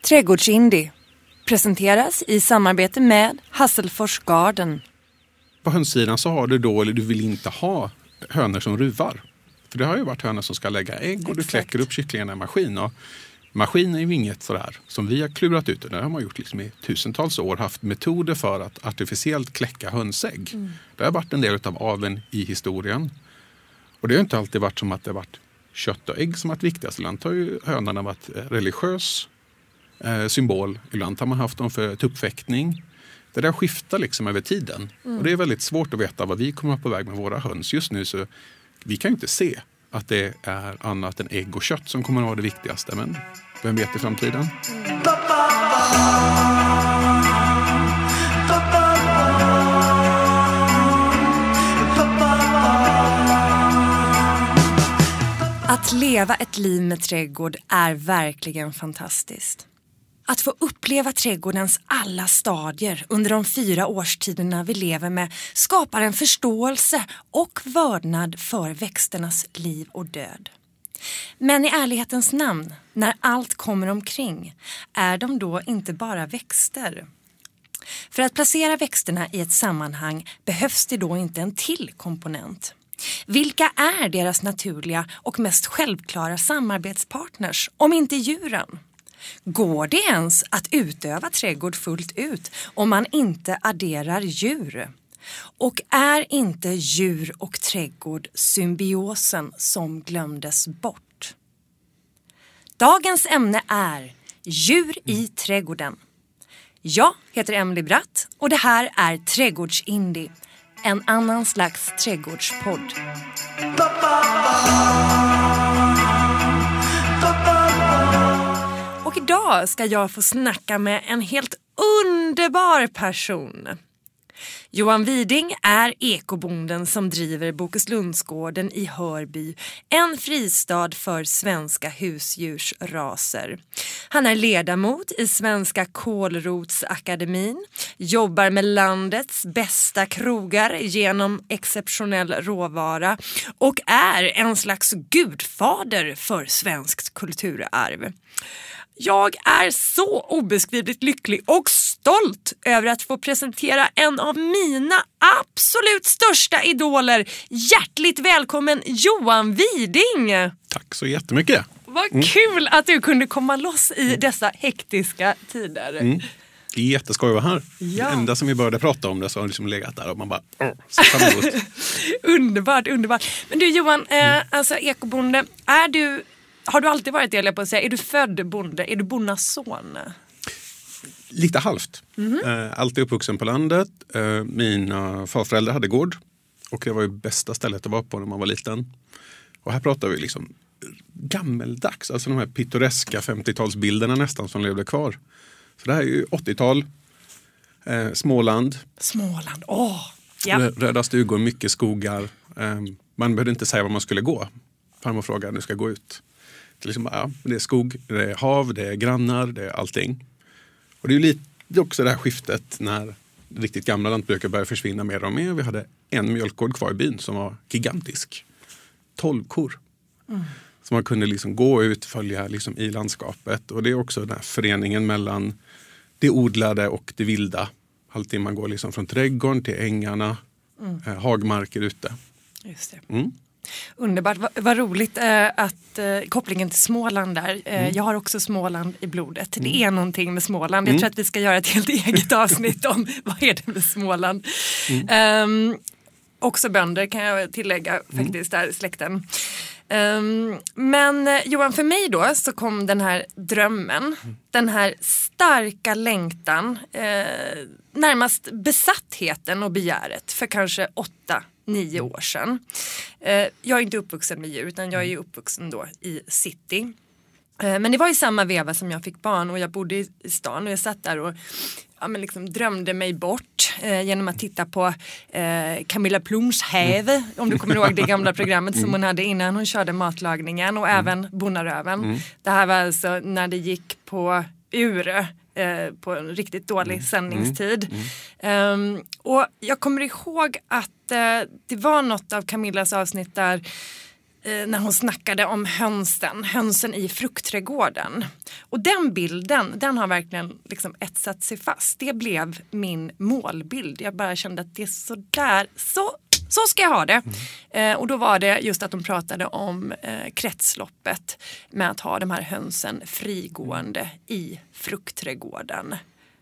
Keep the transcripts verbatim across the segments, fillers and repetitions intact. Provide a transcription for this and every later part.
Trädgårdsindie presenteras i samarbete med Hasselfors Garden. På hönssidan så har du då, eller du vill inte ha hönor som ruvar. För det har ju varit hönor som ska lägga ägg och Exakt. Du kläcker upp kycklingarna i maskin. Och maskin är ju inget sådär som vi har klurat ut. Det har man gjort liksom i tusentals år, haft metoder för att artificiellt kläcka hönsägg. Mm. Det har varit en del av aveln i historien. Och det har inte alltid varit som att det har varit kött och ägg som varit viktigast. Ibland har ju hönorna varit religiös eh, symbol. Ibland har man haft dem för tuppfäktning. Det där skiftar liksom över tiden. Mm. Och det är väldigt svårt att veta vad vi kommer på väg med våra höns. Just nu så vi kan ju inte se att det är annat än ägg och kött som kommer att vara det viktigaste. Men vem vet i framtiden? Mm. Att leva ett liv med trädgård är verkligen fantastiskt. Att få uppleva trädgårdens alla stadier under de fyra årstiderna vi lever med skapar en förståelse och vördnad för växternas liv och död. Men i ärlighetens namn, när allt kommer omkring, är de då inte bara växter? För att placera växterna i ett sammanhang behövs det då inte en till komponent. Vilka är deras naturliga och mest självklara samarbetspartners, om inte djuren? Går det ens att utöva trädgård fullt ut om man inte adderar djur? Och är inte djur och trädgård symbiosen som glömdes bort? Dagens ämne är djur i trädgården. Jag heter Emily Bratt och det här är Trädgårdsindie, en annan slags trädgårdspodd. Och idag ska jag få snacka med en helt underbar person. Johan Widing är ekobonden som driver Bokeslundsgården i Hörby, en fristad för svenska husdjursraser. Han är ledamot i Svenska Kålrotsakademin, jobbar med landets bästa krogar genom exceptionell råvara och är en slags gudfader för svenskt kulturarv. Jag är så obeskrivligt lycklig och stolt över att få presentera en av mina absolut största idoler. Hjärtligt välkommen Johan Widing! Tack så jättemycket! Vad mm. kul att du kunde komma loss i dessa hektiska tider. Mm. Det är jätteskoj att vara här. Ja. Det enda som vi började prata om det så har liksom legat där och man bara oh, underbart, underbart. Men du Johan, mm. eh, alltså ekobonde, är du... Har du alltid varit det, på att säga? Är du född bonde? Är du bonnas son? Lite halvt. Mm-hmm. Äh, alltid uppvuxen på landet. Äh, mina farföräldrar hade gård. Och det var ju bästa stället att vara på när man var liten. Och här pratar vi liksom gammeldags. Alltså de här pittoreska femtiotalsbilderna nästan som levde kvar. Så det här är ju åttiotal. Äh, Småland. Småland, åh! Oh, ja. Röda stugor, mycket skogar. Äh, man behövde inte säga var man skulle gå. Farmor frågade, nu ska jag gå ut. Det är, liksom, ja, det är skog, det är hav, det är grannar, det är allting. Och det är ju lite också det här skiftet när riktigt gamla lantbrukare började försvinna mer och mer. Vi hade en mjölkgård kvar i byn som var gigantisk. Tolv kor. Mm. Så man kunde liksom gå ut och följa liksom i landskapet. Och det är också den här föreningen mellan det odlade och det vilda. Alltid man går liksom från trädgården till ängarna, mm. eh, hagmarker ute. Just det. Mm. Underbart, vad, vad roligt eh, att eh, kopplingen till Småland där. Eh, mm. Jag har också Småland i blodet. Mm. Det är någonting med Småland. Jag tror mm. att vi ska göra ett helt eget avsnitt om vad är det med Småland. Mm. Um, också bönder kan jag tillägga faktiskt där, släkten. Um, men eh, Johan, för mig då så kom den här drömmen, mm. den här starka längtan, eh, närmast besattheten och begäret för kanske åtta nio år sedan. Eh, jag är inte uppvuxen med djur utan jag är uppvuxen då i city. Eh, men det var i samma veva som jag fick barn och jag bodde i, i stan och jag satt där och ja, men liksom drömde mig bort eh, genom att titta på eh, Camilla Ploms Häv, mm. om du kommer ihåg det gamla programmet som hon hade innan hon körde matlagningen och mm. även Bonaröven. Mm. Det här var alltså när det gick på Ure eh, på en riktigt dålig mm. sändningstid. Mm. Mm. Um, och jag kommer ihåg att eh, det var något av Camillas avsnitt där eh, när hon snackade om hönsen, hönsen i fruktträdgården. Och den bilden, den har verkligen liksom etsat sig fast. Det blev min målbild. Jag bara kände att det är så där, så Så ska jag ha det. Mm. Eh, och då var det just att de pratade om eh, kretsloppet med att ha de här hönsen frigående i fruktträdgården.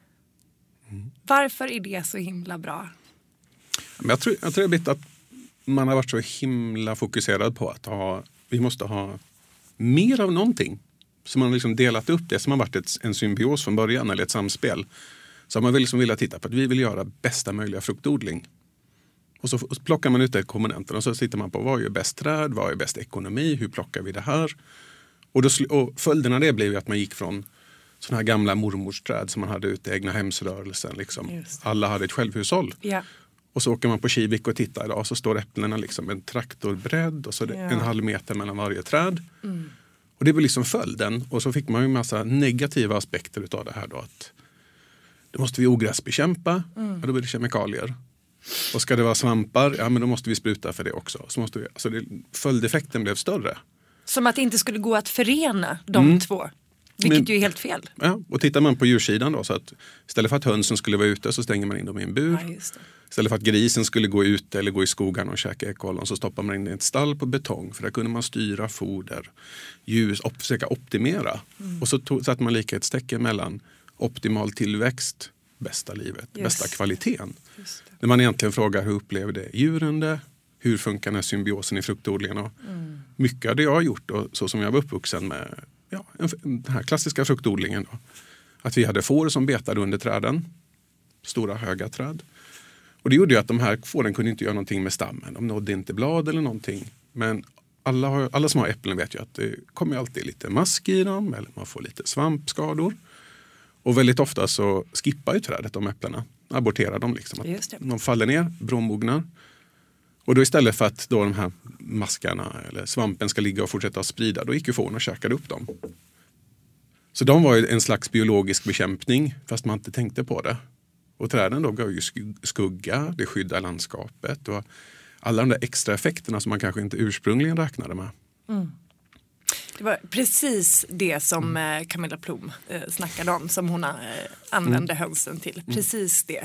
Mm. Varför är det så himla bra? Men jag tror, jag tror det är att man har varit så himla fokuserad på att ha, vi måste ha mer av någonting. Så man har liksom delat upp det som har varit ett, en symbios från början eller ett samspel. Så man vill liksom vilja titta på att vi vill göra bästa möjliga fruktodling. Och så plockar man ut de komponenterna och så tittar man på vad är bäst träd, vad är bäst ekonomi, hur plockar vi det här? Och, då, och följderna av det blev ju att man gick från sådana här gamla mormorsträd som man hade ute i egna hemsrörelsen. Liksom. Alla hade ett självhushåll. Ja. Och så åker man på Kivik och tittar idag och så står äpplena liksom en traktorbredd och så är det ja. en halv meter mellan varje träd. Mm. Och det var liksom följden. Och så fick man ju en massa negativa aspekter av det här då. Att då måste vi ogräsbekämpa mm. och då blir det kemikalier. Och ska det vara svampar, ja men då måste vi spruta för det också. Så måste vi, alltså det, följdeffekten blev större. Som att det inte skulle gå att förena de mm. två. Vilket men, ju är helt fel. Ja, och tittar man på djursidan då så att istället för att hönsen skulle vara ute så stänger man in dem i en bur. Ja, just det. Istället för att grisen skulle gå ute eller gå i skogen och käka ekollon så stoppar man in i ett stall på betong. För där kunde man styra foder, ljus och försöka optimera. Mm. Och så tog, satte man likhetstecken mellan optimal tillväxt, bästa livet, yes. bästa kvaliteten. När man egentligen frågar hur upplever det djuren det? Hur funkar den här symbiosen i fruktodlingen? Och mm. mycket av det jag har gjort och så som jag var uppvuxen med ja, den här klassiska fruktodlingen. Då, att vi hade får som betade under träden. Stora höga träd. Och det gjorde ju att de här fåren kunde inte göra någonting med stammen. De nådde inte blad eller någonting. Men alla, har, alla som har äpplen vet ju att det kommer alltid lite mask i dem. Eller man får lite svampskador. Och väldigt ofta så skippar ju trädet de äpplena. Aborterar dem liksom. Just det. De faller ner, bråmognar. Och då istället för att då de här maskarna eller svampen ska ligga och fortsätta att sprida, då gick ju fåren och käkade upp dem. Så de var ju en slags biologisk bekämpning fast man inte tänkte på det. Och träden då gav ju skugga, det skyddar landskapet och alla de där extra effekterna som man kanske inte ursprungligen räknade med. Mm. Det var precis det som mm. Camilla Plum eh, snackade om som hon eh, använde mm. hönsen till. Precis det.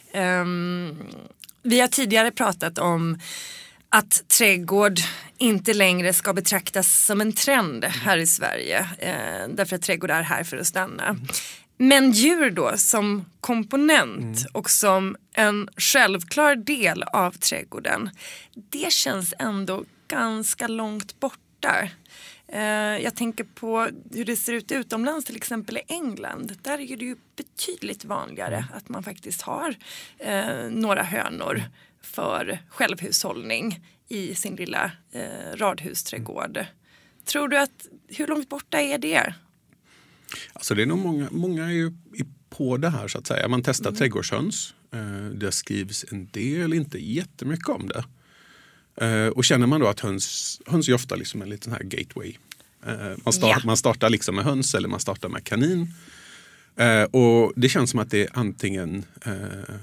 Um, vi har tidigare pratat om att trädgård inte längre ska betraktas som en trend här i Sverige. Eh, därför att trädgård är här för att stanna. Mm. Men djur då som komponent mm. och som en självklar del av trädgården, det känns ändå ganska långt borta. Jag tänker på hur det ser ut utomlands, till exempel i England. Där är det ju betydligt vanligare att man faktiskt har eh, några hönor för självhushållning i sin lilla eh, radhusträdgård. Tror du att, hur långt borta är det? Alltså det är nog många, många är ju på det här så att säga. Man testar mm. trädgårdshöns. Eh, det skrivs en del, inte jättemycket om det. Uh, och känner man då att höns, höns är ofta liksom en liten här gateway. Uh, man, start, yeah. man startar liksom med höns eller man startar med kanin. Uh, och det känns som att det är antingen, uh,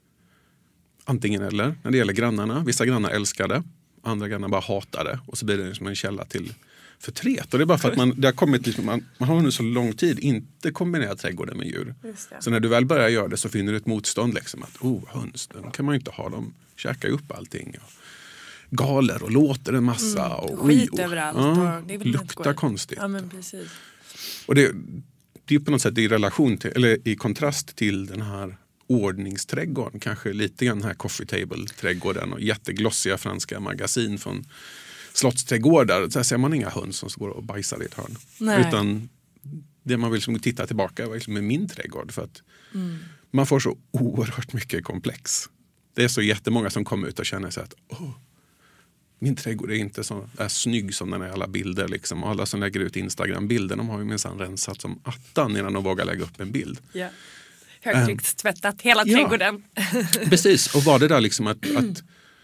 antingen eller när det gäller grannarna. Vissa grannar älskar det, andra grannar bara hatar det. Och så blir det liksom en källa till förtret. Och det är bara för att man, det har kommit liksom, man, man har nu så lång tid inte kombinerat trädgården med djur. Så när du väl börjar göra det så finner du ett motstånd. Liksom, att oh, höns, den kan man ju inte ha. De käkar upp allting. Och galer och låter en massa. Mm, och skit och, överallt. Ja, och det luktar konstigt. Ja, men precis. Och det, det är på något sätt i relation till, eller i kontrast till den här ordningsträdgården. Kanske lite grann den här coffee table-trädgården och jätteglossiga franska magasin från slottsträdgårdar. Där ser man inga höns som går och bajsar i ett hörn. Nej. Utan det man vill som titta tillbaka var liksom med min trädgård. För att mm. man får så oerhört mycket komplex. Det är så jättemånga som kommer ut och känner sig att åh, min trädgård är inte så är snygg som den är i alla bilder. Liksom. Och alla som lägger ut Instagram-bilder, de har ju minsann rensat som attan innan de vågar lägga upp en bild. Ja. Högtryckstvättat hela trädgården. Ja, precis. Och var det där liksom att, att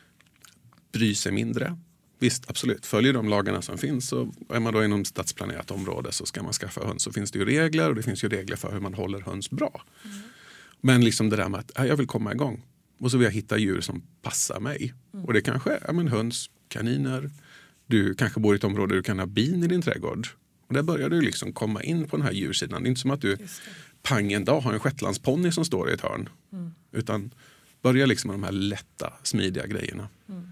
bry sig mindre? Visst, absolut. Följer de lagarna som finns, så är man då inom stadsplanerat område så ska man skaffa höns. Så finns det ju regler, och det finns ju regler för hur man håller höns bra. Mm. Men liksom det där med att jag vill komma igång. Och så vill jag hitta djur som passar mig. Mm. Och det kanske är men höns, kaniner, du kanske bor i ett område där du kan ha bin i din trädgård. Och där börjar du liksom komma in på den här djursidan. Det är inte som att du pang en dag har en shetlandsponny som står i ett hörn. Mm. Utan börja liksom med de här lätta, smidiga grejerna. Mm.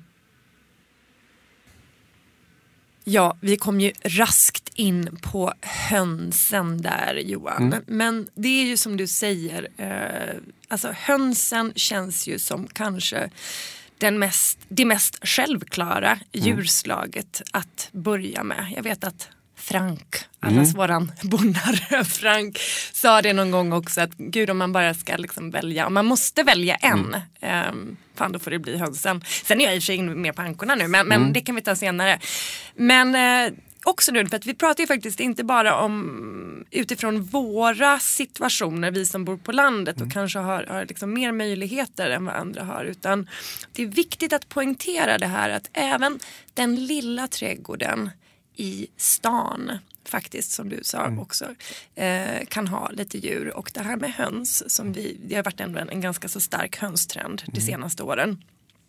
Ja, vi kom ju raskt in på hönsen där, Johan. Mm. Men det är ju som du säger, eh, alltså hönsen känns ju som kanske den mest, det mest självklara djurslaget mm. att börja med. Jag vet att Frank, allas mm. våran bonnare Frank, sa det någon gång också att gud, om man bara ska liksom välja, om man måste välja en, mm. um, fan då får det bli hönsen. Sen är jag i och för sig in mer på ankorna nu, men, men mm. det kan vi ta senare. Men uh, också nu, för att vi pratar ju faktiskt inte bara om utifrån våra situationer, vi som bor på landet och mm. kanske har, har liksom mer möjligheter än vad andra har, utan det är viktigt att poängtera det här att även den lilla trädgården i stan faktiskt, som du sa mm. också, eh, kan ha lite djur. Och det här med höns, som vi, det har varit ändå en, en ganska så stark hönstrend mm. de senaste åren.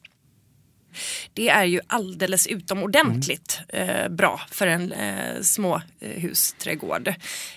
Det är ju alldeles utomordentligt eh, bra för en eh, små eh, husträdgård.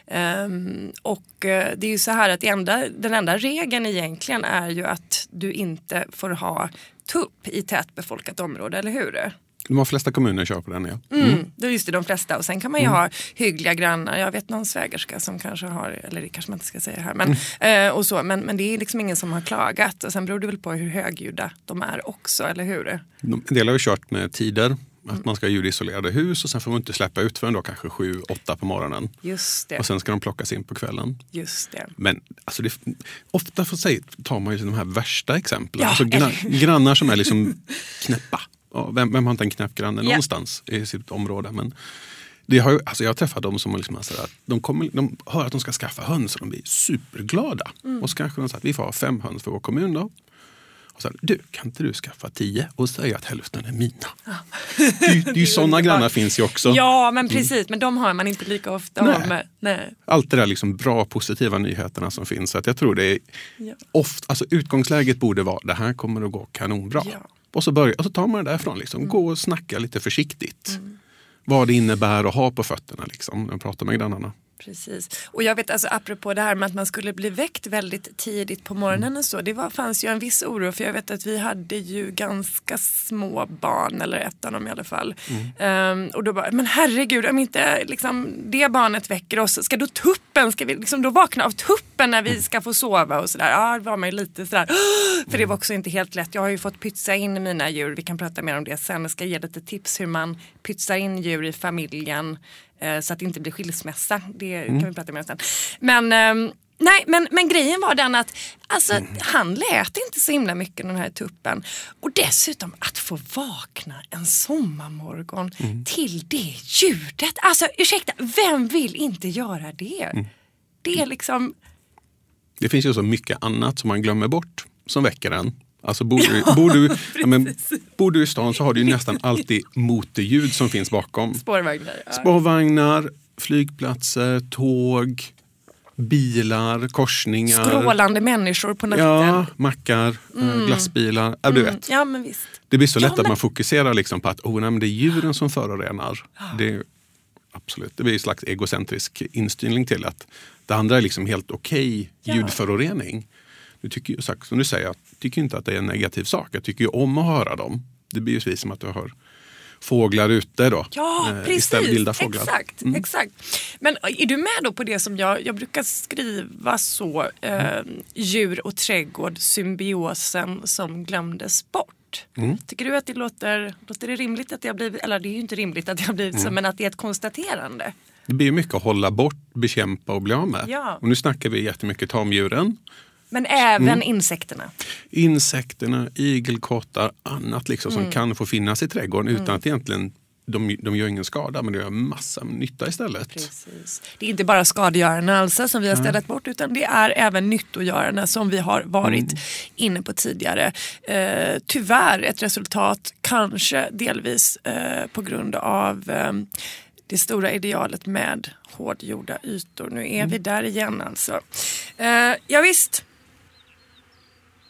Um, och eh, det är ju så här att det enda, den enda regeln egentligen är ju att du inte får ha tupp i tätbefolkat område, eller hur? De flesta kommuner kör på den, ja. Mm. Mm, det är just det, de flesta. Och sen kan man ju mm. ha hyggliga grannar. Jag vet någon svägerska som kanske har, eller det kanske man inte ska säga här, men, mm. eh, och så, men, men det är liksom ingen som har klagat. Och sen beror det väl på hur högljudda de är också, eller hur? De, en del har ju kört med tider, att mm. man ska ha ljudisolerade hus och sen får man inte släppa ut förrän då kanske sju, åtta på morgonen. Just det. Och sen ska de plockas in på kvällen. Just det. Men alltså det, ofta får säga, tar man ju de här värsta exemplen. Ja, alltså gran, grannar som är liksom knäppa. Ja, vem, vem har inte en knäpp granne yeah. någonstans i sitt område? Men det har ju, alltså jag har träffat dem som liksom säger att de, kommer, de hör att de ska skaffa höns och de blir superglada. Mm. Och så kanske de säger att vi får ha fem höns för vår kommun då. Och så här, du, kan inte du skaffa tio och säga att hälften är mina? Ja. Det, det är ju sådana grannar finns ju också. Ja, men precis. Mm. Men de har man inte lika ofta. Nej. Med. Nej. Allt det där liksom bra, positiva nyheterna som finns. Så att jag tror det är ja. ofta, alltså utgångsläget borde vara, det här kommer att gå kanonbra. Ja. Och så, börjar, och så tar man det därifrån. Liksom. Mm. Gå och snacka lite försiktigt. Mm. Vad det innebär att ha på fötterna. Liksom, när man pratar med grannarna. Precis. Och jag vet, alltså, apropå det här med att man skulle bli väckt väldigt tidigt på morgonen mm. och så. Det var, fanns ju en viss oro. För jag vet att vi hade ju ganska små barn. Eller ett av dem i alla fall. Mm. Um, och då bara, men herregud, om inte liksom, det barnet väcker oss. Ska då tuppen, ska vi liksom då vakna av tuppen när vi mm. ska få sova och sådär. Ja, det var man ju lite sådär. För mm. det var också inte helt lätt. Jag har ju fått pytsa in mina djur. Vi kan prata mer om det sen. Jag ska ge lite tips hur man pytsar in djur i familjen. Så att det inte blir skilsmässa. Det kan mm. vi prata mer om sen. Men, um, nej, men, men grejen var den att alltså, mm. han lät inte så himla mycket den här tuppen. Och dessutom att få vakna en sommarmorgon mm. till det ljudet. Alltså ursäkta, vem vill inte göra det? Mm. Det är liksom... Det finns ju så mycket annat som man glömmer bort som väcker en. Alltså bor du, ja, bor, du, ja, men, bor du i stan så har du ju nästan alltid motorljud som finns bakom. Spårvagnar. Ja. Spårvagnar, flygplatser, tåg, bilar, korsningar. Skrålande människor på natten. Ja, mackar, mm. glassbilar. Ja, du mm. vet. Ja, men visst. Det blir så lätt ja, men... att man fokuserar liksom på att oh, nej, men det är djuren som förorenar. Ja. Det är, absolut, det blir en slags egocentrisk instyrning till att det andra är liksom helt okej okay ljudförorening. Jag tycker ju, som du säger, jag tycker inte att det är en negativ sak. Jag tycker ju om att höra dem. Det blir ju precis som att du hör fåglar ute då. Ja, eh, precis. Vilda fåglar. Exakt, mm. exakt. Men är du med då på det som jag, jag brukar skriva så, eh, djur och trädgård, symbiosen som glömdes bort? Mm. Tycker du att det låter, låter det rimligt att det har blivit, eller det är ju inte rimligt att det har blivit mm. så, men att det är ett konstaterande? Det blir mycket att hålla bort, bekämpa och bli av med. Ja. Och nu snackar vi jättemycket tamdjuren. Men även mm. insekterna. Insekterna, igelkottar, annat liksom mm. som kan få finnas i trädgården mm. utan att egentligen de, de gör ingen skada, men de gör massa nytta istället. Precis. Det är inte bara skadegörarna alltså som vi har städat bort, utan det är även nyttogörarna som vi har varit mm. inne på tidigare. Eh, tyvärr ett resultat kanske delvis eh, på grund av eh, det stora idealet med hårdgjorda ytor. Nu är mm. vi där igen alltså. Eh, ja visst.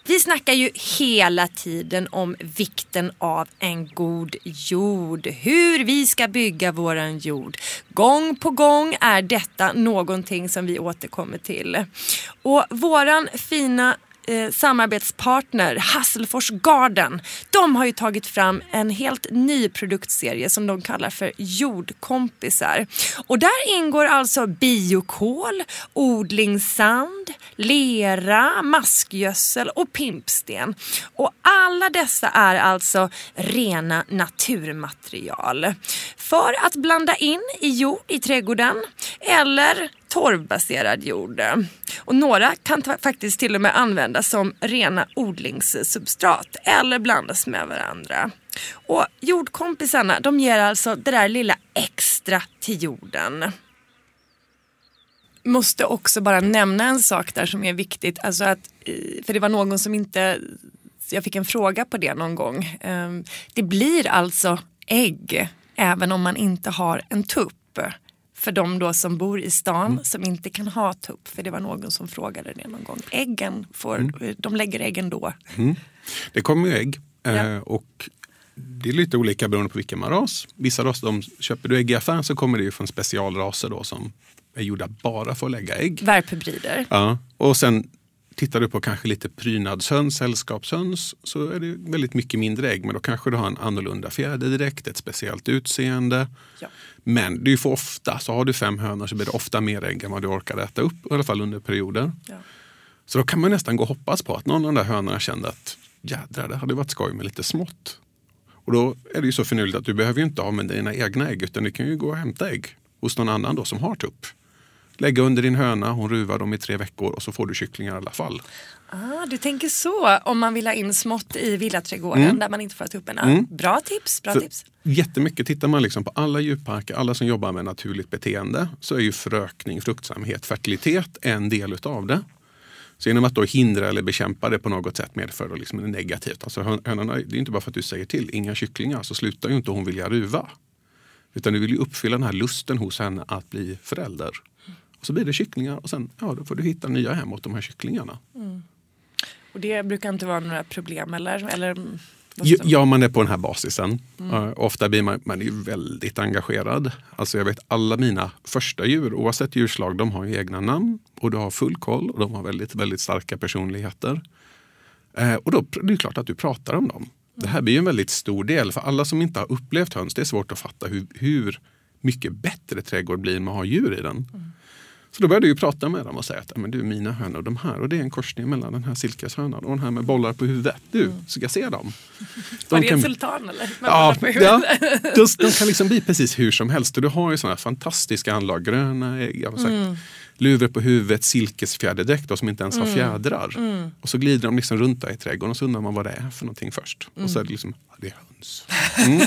Vi snackar ju hela tiden om vikten av en god jord. Hur vi ska bygga våran jord. Gång på gång är detta någonting som vi återkommer till. Och våran fina Eh, samarbetspartner Hasselfors Garden, de har ju tagit fram en helt ny produktserie som de kallar för jordkompisar. Och där ingår alltså biokol, odlingssand, lera, maskgödsel och pimpsten. Och alla dessa är alltså rena naturmaterial. För att blanda in i jord i trädgården eller torvbaserad jord. Och några kan ta- faktiskt till och med användas som rena odlingssubstrat eller blandas med varandra. Och jordkompisarna, de ger alltså det där lilla extra till jorden. Måste också bara nämna en sak där som är viktigt. Alltså att, för det var någon som inte... Jag fick en fråga på det någon gång. Det blir alltså ägg även om man inte har en tupp. För de då som bor i stan mm. som inte kan ha tupp. För det var någon som frågade det någon gång. Äggen, får, mm. de lägger äggen då. Mm. Det kommer ju ägg. Ja. Eh, och det är lite olika beroende på vilken man ras. Vissa raser, de köper du ägg i affären så kommer det ju från specialraser då som är gjorda bara för att lägga ägg. Värphybrider. Ja, och sen tittar du på kanske lite prydnadshöns, sällskapshöns så är det väldigt mycket mindre ägg. Men då kanske du har en annorlunda fjäder direkt, ett speciellt utseende. Ja. Men det är ju för ofta, så har du fem hönor så blir det ofta mer ägg än vad du orkar äta upp. I alla fall under perioder. Ja. Så då kan man nästan gå och hoppas på att någon av de där hönorna kände att jädrar, det hade varit skoj med lite smått. Och då är det ju så förnulligt att du behöver ju inte ha med dina egna ägg utan du kan ju gå och hämta ägg hos någon annan då som har tupp. Lägga under din höna, hon ruvar dem i tre veckor och så får du kycklingar i alla fall. Ah, du tänker så, om man vill ha in smått i villaträdgården mm. där man inte får tupparna. Mm. Bra tips, bra För tips. Jättemycket, tittar man liksom på alla djurparker, alla som jobbar med naturligt beteende så är ju förökning, fruktsamhet, fertilitet en del utav det. Så genom att då hindra eller bekämpa det på något sätt medför det liksom negativt. Alltså hönorna, det är inte bara för att du säger till, inga kycklingar, så slutar ju inte hon vilja ruva. Utan du vill ju uppfylla den här lusten hos henne att bli förälder. Och så blir det kycklingar och sen ja, då får du hitta nya hem åt de här kycklingarna. Mm. Och det brukar inte vara några problem eller? eller ja, ja, man är på den här basisen. Mm. Uh, ofta blir man, man är ju väldigt engagerad. Alltså jag vet alla mina första djur, oavsett djurslag, de har ju egna namn. Och du har full koll och de har väldigt, väldigt starka personligheter. Uh, och då det är det klart att du pratar om dem. Det här blir ju en väldigt stor del. För alla som inte har upplevt höns, det är svårt att fatta hur, hur mycket bättre trädgård blir med att ha djur i den. Mm. Så då började jag ju prata med dem och säga att men du, mina hönor, de här, och det är en korsning mellan den här silkeshönan och den här med bollar på huvudet. Du, mm. ska jag se dem? De Var det kan... en sultan eller? Med ja, på ja de, de kan liksom bli precis hur som helst. Och du har ju sådana fantastiska anlag, gröna ägg, jag har sagt, mm. luvor på huvudet, silkesfjäderdräkt då, som inte ens har mm. fjädrar. Mm. Och så glider de liksom runt där i trädgården och så undrar man vad det är för någonting först. Mm. Och så är det liksom, ja, det är höns. Mm.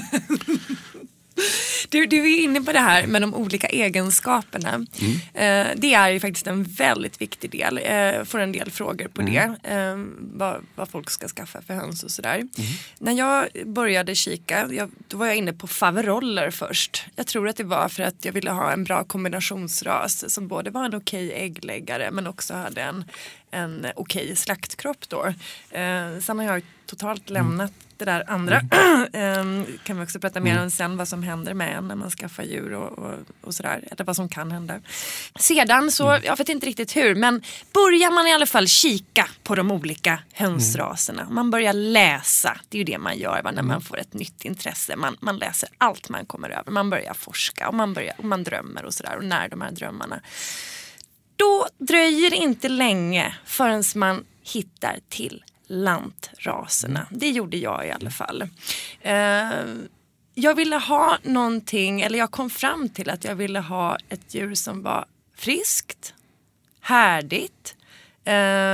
Du, du är inne på det här med de olika egenskaperna. Mm. Eh, det är ju faktiskt en väldigt viktig del. Eh, får en del frågor på mm. det. Eh, vad, vad folk ska skaffa för höns och sådär. Mm. När jag började kika, jag, då var jag inne på faveroller först. Jag tror att det var för att jag ville ha en bra kombinationsras som både var en okej äggläggare men också hade en, en okej slaktkropp då. Eh, sen har jag totalt lämnat mm. det där andra. Mm. kan vi också prata mer mm. om sen vad som händer med en när man skaffar djur och, och, och sådär. Eller vad som kan hända. Sedan så, mm. jag vet inte riktigt hur, men börjar man i alla fall kika på de olika hönsraserna. Mm. Man börjar läsa. Det är ju det man gör va, när mm. man får ett nytt intresse. Man, man läser allt man kommer över. Man börjar forska och man, börjar, och man drömmer och sådär. Och när de här drömmarna. Då dröjer det inte länge förrän man hittar till lantraserna. Det gjorde jag i alla fall. Eh, jag ville ha någonting, eller jag kom fram till att jag ville ha ett djur som var friskt, härdigt. Eh,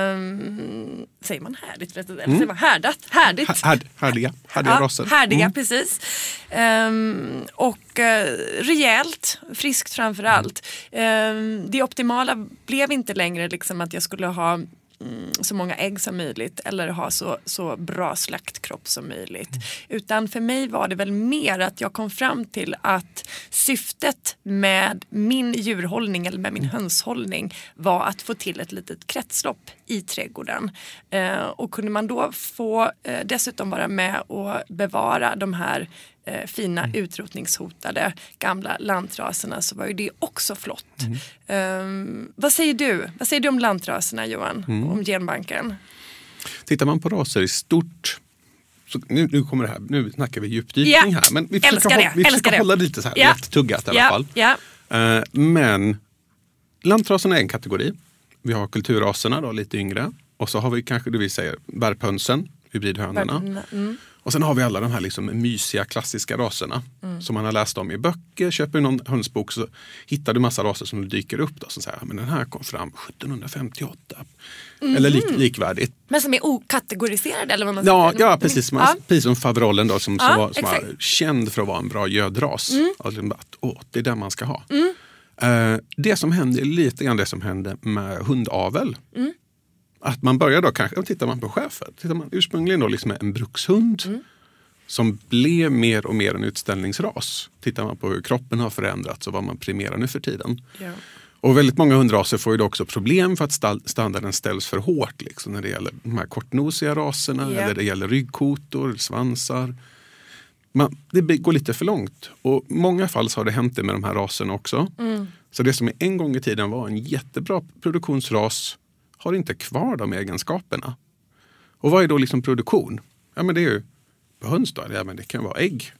säger man härdigt? Eller mm. säger man härdat? Härdigt. Härd, härdiga. Härdiga ja, raser. Härdiga, mm. precis. Eh, och eh, rejält, friskt framför allt. Eh, det optimala blev inte längre liksom att jag skulle ha så många ägg som möjligt eller ha så, så bra slaktkropp som möjligt. Mm. Utan för mig var det väl mer att jag kom fram till att syftet med min djurhållning eller med min hönshållning var att få till ett litet kretslopp i trädgården. Eh, och kunde man då få eh, dessutom vara med och bevara de här eh, fina mm. utrotningshotade gamla lantraserna, så var ju det också flott. Mm. Eh, vad säger du? Vad säger du om lantraserna, Johan? Mm. Om genbanken? Tittar man på raser i stort, så nu, nu kommer det här, nu snackar vi djupdykning yeah. här, men vi försöker, hålla, vi försöker hålla det lite så här yeah. lätt tuggat i alla yeah. fall. Yeah. Eh, men lantraserna är en kategori. Vi har kulturraserna då, lite yngre. Och så har vi kanske det vi säger värphönsen, hybridhönorna. Mm. Och sen har vi alla de här liksom mysiga klassiska raserna mm. som man har läst om i böcker. Köper du någon hönsbok så hittar du massa raser som dyker upp då, som säger men den här kom fram sjuttonhundrafemtioåtta. Mm. Eller lik, likvärdigt. Men som är okategoriserade eller vad man ja, ja, precis. Man, ja. Precis som faverollen då, som, ja, som, var, som var känd för att vara en bra gödras. Mm. Alltså, att, åh, det är den man ska ha. Mm. Uh, det som händer är lite grann det som hände med hundavel. Mm. Att man börjar då kanske, tittar man på schäfer, tittar man ursprungligen då liksom en brukshund mm. som blev mer och mer en utställningsras. Tittar man på hur kroppen har förändrats och vad man primerar nu för tiden. Ja. Och väldigt många hundraser får ju då också problem för att standarden ställs för hårt liksom, när det gäller de här kortnosiga raserna ja. Eller det gäller ryggkotor, svansar. Man, det går lite för långt. Och i många fall så har det hänt det med de här raserna också. Mm. Så det som en gång i tiden var en jättebra produktionsras har inte kvar de egenskaperna. Och vad är då liksom produktion? Ja, men det är ju på höns då. Ja, men det kan vara ägg.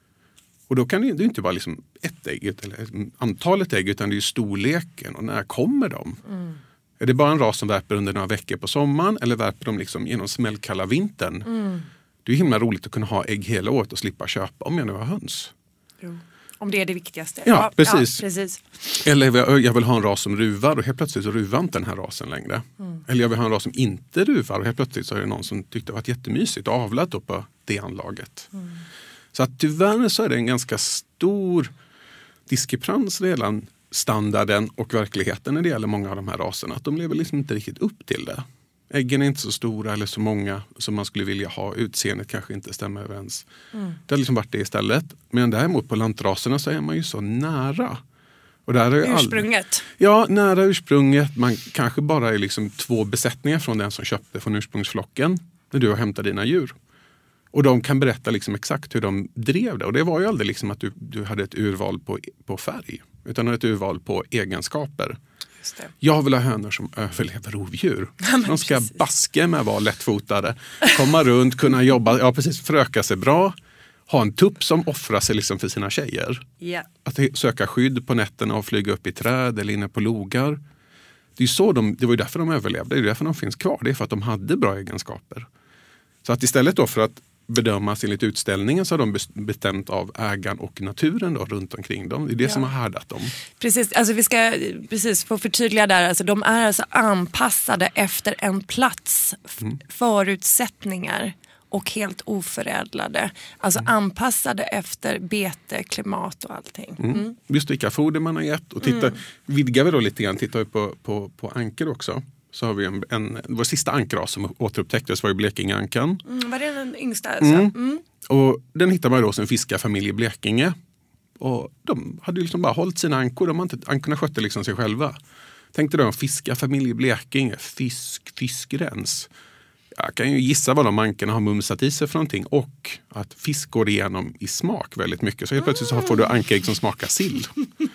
Och då kan det ju inte vara liksom ett ägg eller antalet ägg, utan det är ju storleken och när kommer de? Mm. Är det bara en ras som värper under några veckor på sommaren eller värper de liksom genom smällkalla vintern? Mm. Det är ju himla roligt att kunna ha ägg hela året och slippa köpa om jag nu har höns. Jo. Om det är det viktigaste. Ja, ja, precis. ja precis. Eller jag vill ha en ras som ruvar och helt plötsligt så ruvar inte den här rasen längre. Mm. Eller jag vill ha en ras som inte ruvar och helt plötsligt så är det någon som tyckte det var jättemysigt och avlat då på det anlaget. Mm. Så att tyvärr så är det en ganska stor diskrepans redan standarden och verkligheten när det gäller många av de här raserna. Att de lever liksom inte riktigt upp till det. Äggen är inte så stora eller så många som man skulle vilja ha. Utseendet kanske inte stämmer överens. Mm. Det har liksom varit det istället. Men däremot på lantraserna så är man ju så nära. Och där är ursprunget. All... Ja, nära ursprunget. Man kanske bara är liksom två besättningar från den som köpte från ursprungsflocken när du har hämtat dina djur. Och de kan berätta liksom exakt hur de drev det. Och det var ju aldrig liksom att du, du hade ett urval på, på färg. Utan ett urval på egenskaper. Jag vill ha hönor som överlever rovdjur. Ja, de ska precis. Baska med att vara lättfotade. Komma runt, kunna jobba, ja precis, föröka sig bra. Ha en tupp som offrar sig liksom för sina tjejer. Yeah. Att söka skydd på nätterna och flyga upp i träd eller inne på logar. Det, är så de, det var ju därför de överlevde. Det är därför de finns kvar. Det är för att de hade bra egenskaper. Så att istället då för att bedömas enligt utställningen så har de bestämt av ägaren och naturen då runt omkring dem. Det är det ja. Som har härdat dem. Precis, alltså vi ska precis få förtydliga där. Alltså de är alltså anpassade efter en plats, mm. förutsättningar och helt oförädlade. Alltså mm. anpassade efter bete, klimat och allting. Mm. Mm. Just vilka foder man har gett. Och titta, mm. vidgar vi då lite grann, tittar vi på, på, på anker också. Så har vi en, en, vår sista ankras som återupptäcktes var ju Blekingeankan. Mm, var det den yngsta? Alltså? Mm. Mm. Och den hittar man då som fiskarfamilj i Blekinge. Och de hade ju liksom bara hållit sina ankor. De inte, ankorna skötte liksom sig själva. Tänkte då en fiskarfamilj i Blekinge. Fisk, fiskrens. Jag kan ju gissa vad de ankorna har mumsat i sig för någonting. Och att fisk går igenom i smak väldigt mycket. Så helt plötsligt så får du ankägg som smakar sill.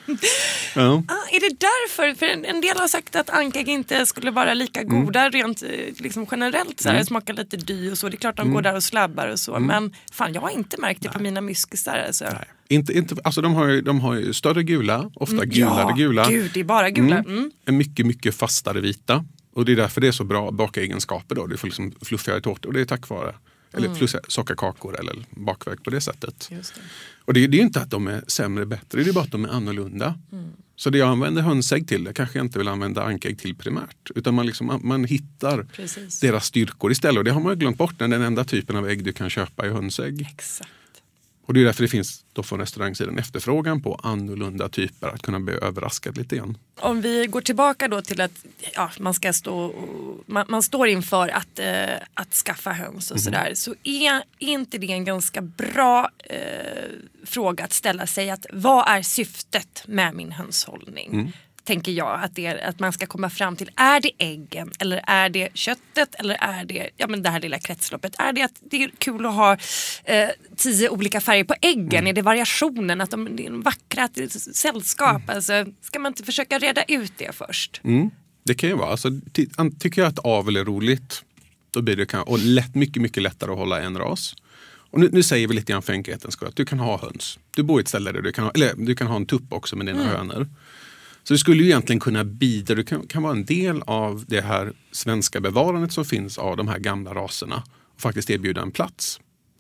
Ja. Ah, är det därför? För en, en del har sagt att ankägg inte skulle vara lika goda mm. rent liksom generellt. Så här, mm. smakar lite dy och så. Det är klart de mm. går där och slabbar och så. Mm. Men fan, jag har inte märkt det Nej. På mina myskisar. Alltså. Nej. Inte, inte, alltså de har, ju, de har ju större gula, ofta mm. gulare ja, gula. Gud, det är bara gula. Mm. Mm. En mycket, mycket fastare vita. Och det är därför det är så bra bakaegenskaper då. Det får liksom fluffigare tårtor och det är tack vare eller mm. plus sockerkakor eller bakverk på det sättet. Just det. Och det, det är ju inte att de är sämre bättre, det är bara att de är annorlunda. Mm. Så det jag använder hönsägg till, det kanske jag inte vill använda ankägg till primärt. Utan man, liksom, man, man hittar Precis. Deras styrkor istället. Och det har man ju glömt bort, när den enda typen av ägg du kan köpa är hönsägg. Exakt. Och det är därför det finns då från restaurangsidan efterfrågan på annorlunda typer att kunna bli överraskad lite grann. Om vi går tillbaka då till att ja, man ska stå och, man, man står inför att, eh, att skaffa höns och mm. sådär, så är inte det en ganska bra eh, fråga att ställa sig, att vad är syftet med min hönshållning? Mm. Tänker jag att, det är, att man ska komma fram till, är det äggen eller är det köttet eller är det ja, men det här lilla kretsloppet? Är det att det är kul att ha eh, tio olika färger på äggen? Mm. Är det variationen, att de, det är vackra, att det är sällskap? Mm. Alltså, ska man inte försöka reda ut det först? Mm. Det kan ju vara. Alltså, ty- tycker jag att avel är roligt, då blir det kan, och lätt, mycket, mycket lättare att hålla en ras. Och nu, nu säger vi lite grann för enkelhetens skull att du kan ha höns. Du bor i ett ställe där du kan ha, eller du kan ha en tupp också med dina mm. hönor. Så det skulle ju egentligen kunna bidra, det kan, kan vara en del av det här svenska bevarandet som finns av de här gamla raserna och faktiskt erbjuda en plats.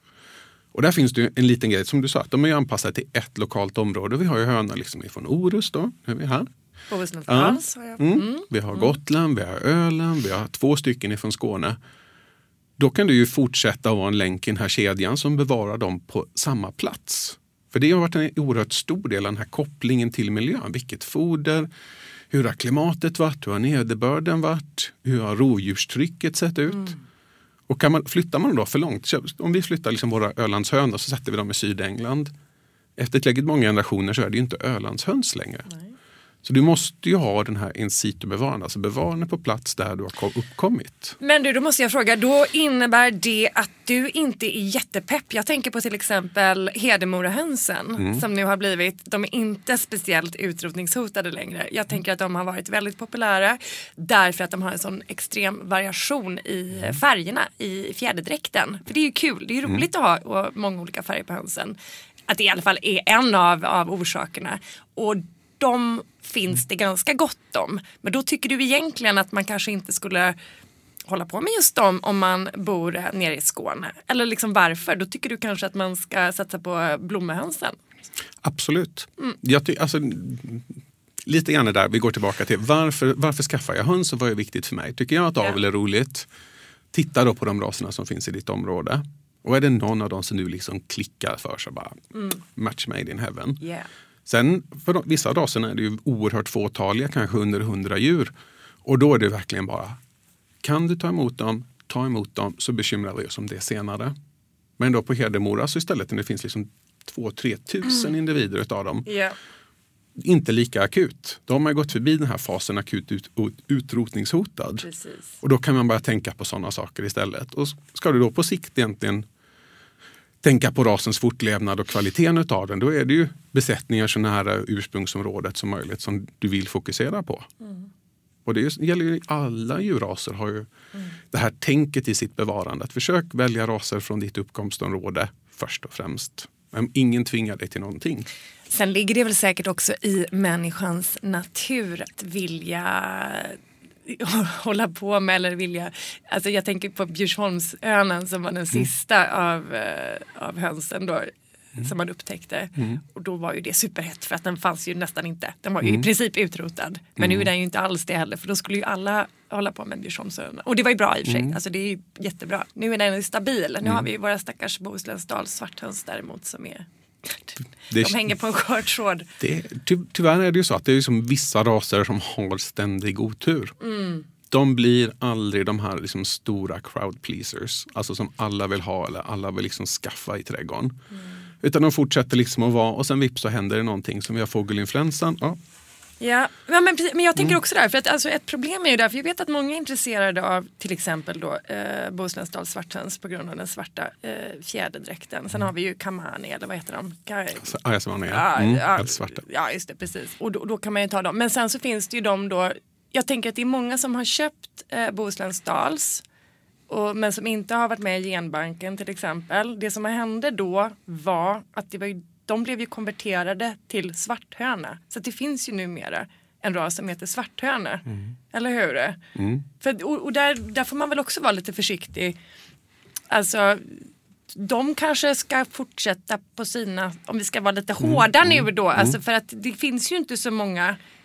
Och där finns det ju en liten grej, som du sa, att de är ju anpassade till ett lokalt område. Vi har ju hönor liksom från Orust då, nu är vi här. Ja. Mm. Mm. Vi har Gotland, vi har Öland, vi har två stycken ifrån Skåne. Då kan du ju fortsätta vara en länk i den här kedjan som bevarar dem på samma plats. För det har varit en oerhört stor del av den här kopplingen till miljön. Vilket foder, hur har klimatet varit, hur har nederbörden varit, hur har rovdjurstrycket sett ut. Mm. Och kan man, flyttar man då för långt, om vi flyttar liksom våra Ölandshönor så sätter vi dem i Sydengland. Efter tillräckligt många generationer så är det ju inte Ölandshöns längre. Nej. Så du måste ju ha den här in situ-bevarande, alltså bevarande på plats där du har uppkommit. Men du, då måste jag fråga, då innebär det att du inte är jättepepp? Jag tänker på till exempel Hedemorahönsen mm. som nu har blivit, de är inte speciellt utrotningshotade längre. Jag tänker att de har varit väldigt populära därför att de har en sån extrem variation i färgerna i fjäderdräkten. För det är ju kul, det är ju roligt mm. att ha många olika färger på hönsen. Att det i alla fall är en av, av orsakerna. Och de finns det ganska gott om. Men då tycker du egentligen att man kanske inte skulle hålla på med just dem om man bor nere i Skåne. Eller liksom varför? Då tycker du kanske att man ska satsa på blommehönsen. Absolut. Mm. Jag ty- alltså, lite grann där vi går tillbaka till varför, varför skaffar jag höns och vad är viktigt för mig? Tycker jag att avel är roligt? Titta då på de raserna som finns i ditt område. Och är det någon av dem som du liksom klickar för så bara mm. match made in heaven. Yeah. Sen för de, vissa raserna är det ju oerhört fåtaliga, kanske under hundra djur. Och då är det verkligen bara, kan du ta emot dem, ta emot dem, så bekymrar vi oss om det senare. Men då på Hedemora så istället när det finns liksom två till tre tusen mm. individer utav dem. Yeah. Inte lika akut. De har gått förbi den här fasen akut ut, ut, utrotningshotad. Precis. Och då kan man bara tänka på sådana saker istället. Och ska du då på sikt egentligen tänka på rasens fortlevnad och kvaliteten utav den, då är det ju besättningar så nära ursprungsområdet som möjligt som du vill fokusera på. Mm. Och det gäller ju alla djurraser har ju mm. det här tänket i sitt bevarande. Att försök välja raser från ditt uppkomstområde först och främst. Men ingen tvingar dig till någonting. Sen ligger det väl säkert också i människans natur att vilja hålla på med eller vilja, alltså jag tänker på Bjursholmsönen som var den sista mm. av, av hönsen då mm. som man upptäckte mm. och då var ju det superhett för att den fanns ju nästan inte, den var ju mm. i princip utrotad, men mm. nu är den ju inte alls det heller, för då skulle ju alla hålla på med Bjursholmsönen, och det var ju bra i och för sig, mm. alltså det är ju jättebra, nu är den stabil, nu mm. har vi ju våra stackars Bohuslänsdals svarthöns däremot som är de det, hänger på en skör tråd. Det, ty, tyvärr är det ju så att det är ju som vissa raser som har ständig otur. Mm. De blir aldrig de här liksom stora crowd pleasers. Alltså som alla vill ha eller alla vill liksom skaffa i trädgården. Mm. Utan de fortsätter liksom att vara, och sen vips så händer det någonting som vi har fågelinfluensan. Ja. Ja, men, men jag tänker också där, för att alltså, ett problem är ju där, för jag vet att många är intresserade av till exempel då eh, Bohuslänsdals svarthöns på grund av den svarta eh, fjäderdräkten. Sen har vi ju kamani, eller vad heter de? Ka- Ayasvani, ja. Mm, ja, svarta. Ja, just det, precis. Och då, då kan man ju ta dem. Men sen så finns det ju de då, jag tänker att det är många som har köpt eh, Bohuslänsdals och, men som inte har varit med i genbanken till exempel. Det som hände då var att det var ju, de blev ju konverterade till svarthöna. Så att det finns ju numera en ras som heter svarthöna. Mm. Eller hur? Mm. För, och och där, där får man väl också vara lite försiktig. Alltså, de kanske ska fortsätta på sina, om vi ska vara lite hårda mm. nu då. Alltså, för att det finns ju inte så många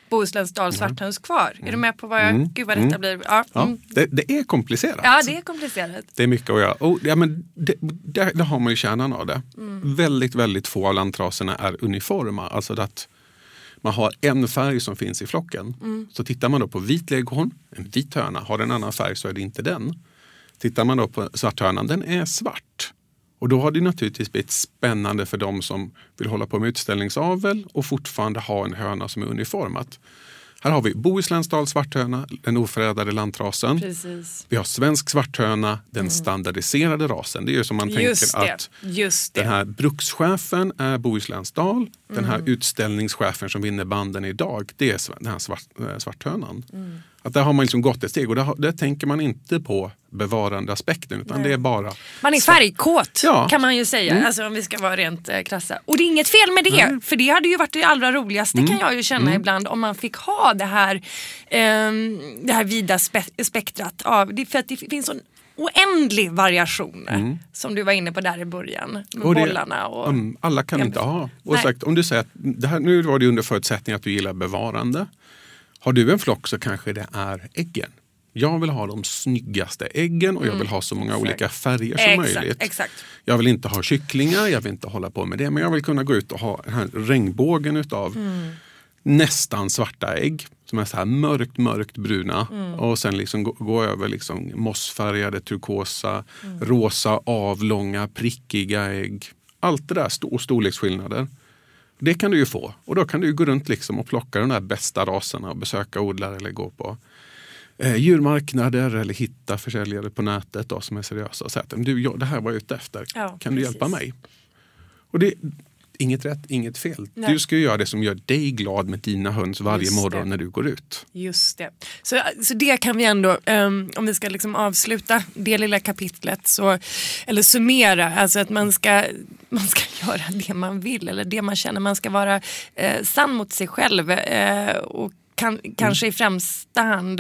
Bohusläns Dal svarthöns kvar. Mm. Är du med på vad jag... Mm. Gud vad detta mm. blir... Ja, ja mm. det, det är komplicerat. Ja, det är komplicerat. Det är mycket att göra. Och, ja, men det, det, det har man ju kärnan av det. Mm. Väldigt, väldigt få av lantraserna är uniforma. Alltså att man har en färg som finns i flocken. Mm. Så tittar man då på vit leghorn, en vit höna, har en annan färg så är det inte den. Tittar man då på svarthörnan, den är svart. Och då har det naturligtvis blivit spännande för de som vill hålla på med utställningsavel och fortfarande ha en höna som är uniformat. Här har vi Bohusläns Dal svarthöna, den oförädlade lantrasen. Precis. Vi har svensk svarthöna, den mm. standardiserade rasen. Det är ju som man Just tänker det. att Just det. den här brukschefen är Bohusläns Dal. Mm. Den här utställningschefen som vinner banden idag, det är den här svart, svarthönan. Mm. Att där har man liksom gått ett steg och där, där tänker man inte på bevarande aspekten utan Nej. det är bara... Man är färgkåt ja. kan man ju säga, mm. alltså om vi ska vara rent eh, krassa. Och det är inget fel med det, Nej. för det hade ju varit det allra roligaste mm. kan jag ju känna mm. ibland om man fick ha det här, eh, det här vida spe- spektrat av, det, för att det finns en oändlig variation mm. som du var inne på där i början med och det, bollarna. Och, um, alla kan inte ha. Och sagt, om du säger att det här, nu var det under förutsättning att du gillar bevarande. Har du en flock så kanske det är äggen. Jag vill ha de snyggaste äggen och jag vill ha så många exakt. olika färger som exakt, möjligt. Exakt. Jag vill inte ha kycklingar, jag vill inte hålla på med det. Men jag vill kunna gå ut och ha den här regnbågen utav mm. nästan svarta ägg. Som är så här mörkt, mörkt bruna. Mm. Och sen liksom gå, gå över liksom mossfärgade, turkosa, mm. rosa, avlånga, prickiga ägg. Allt det där st- storleksskillnader. Det kan du ju få. Och då kan du ju gå runt liksom och plocka de där bästa raserna och besöka odlare eller gå på eh, djurmarknader eller hitta försäljare på nätet då, som är seriösa och säga att du, ja, det här var jag ute efter. Ja, kan precis. du hjälpa mig? Och det är inget rätt, inget fel. Nej. Du ska ju göra det som gör dig glad med dina höns varje Just morgon det. när du går ut. Just det. Så, så det kan vi ändå, um, om vi ska liksom avsluta det lilla kapitlet, så, eller summera, alltså att man ska, man ska göra det man vill eller det man känner. Man ska vara eh, sann mot sig själv eh, och kan, mm. kanske i främsta hand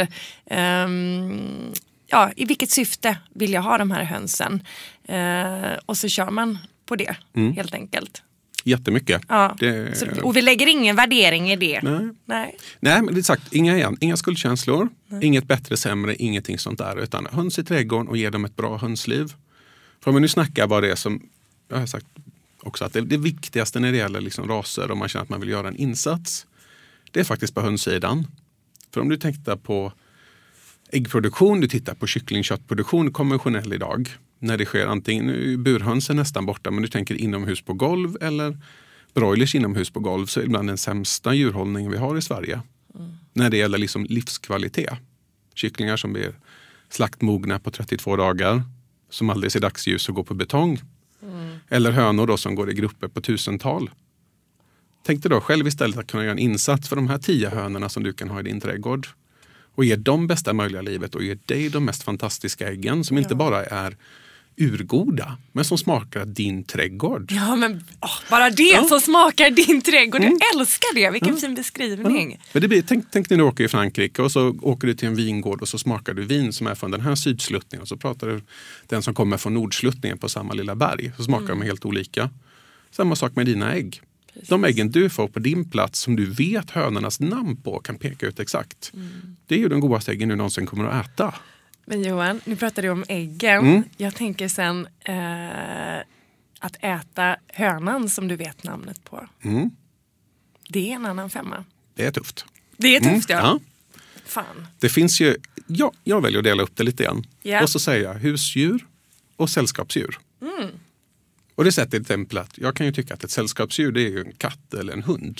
um, ja, i vilket syfte vill jag ha de här hönsen? Eh, och så kör man på det mm. helt enkelt. Jättemycket. Ja. Det... Så, och vi lägger ingen värdering i det. Nej, Nej. Nej men det är sagt, inga, igen, inga skuldkänslor, Nej. inget bättre, sämre, ingenting sånt där. Utan höns i trädgården och ge dem ett bra hönsliv. För om vi nu snackar vad det är som, jag har sagt också att det, det viktigaste när det gäller liksom raser om man känner att man vill göra en insats, det är faktiskt på hönssidan. För om du tittar på äggproduktion, du tittar på kycklingköttproduktion konventionell idag. När det sker antingen, nu burhönsen nästan borta, men du tänker inomhus på golv eller broilers inomhus på golv, så är det ibland den sämsta djurhållningen vi har i Sverige. Mm. När det gäller liksom livskvalitet. Kycklingar som blir slaktmogna på trettiotvå dagar, som aldrig ser dagsljus och går på betong. Mm. Eller hönor då som går i grupper på tusental. Tänk dig då själv istället att kunna göra en insats för de här tio hönorna som du kan ha i din trädgård. Och ge dem bästa möjliga livet och ge dig de mest fantastiska äggen som ja. inte bara är urgoda, men som smakar din trädgård. Ja, men åh, bara det ja. som smakar din trädgård. Mm. Jag älskar det. Vilken ja. fin beskrivning. Ja. Men det blir, tänk, tänk när du åker i Frankrike och så åker du till en vingård och så smakar du vin som är från den här sydsluttningen och så pratar du den som kommer från nordsluttningen på samma lilla berg. Så smakar mm. de helt olika. Samma sak med dina ägg. Precis. De äggen du får på din plats som du vet hönornas namn på kan peka ut exakt. Mm. Det är ju de godaste äggen du någonsin kommer att äta. Men Johan, nu pratar du om äggen. Mm. Jag tänker sen eh, att äta hönan som du vet namnet på. Mm. Det är en annan femma. Det är tufft. Det är tufft, mm. ja. ja. Fan. Det finns ju, ja, jag väljer att dela upp det lite grann. Yeah. Och så säger jag husdjur och sällskapsdjur. Mm. Och det sätter ett exempel att jag kan ju tycka att ett sällskapsdjur det är ju en katt eller en hund.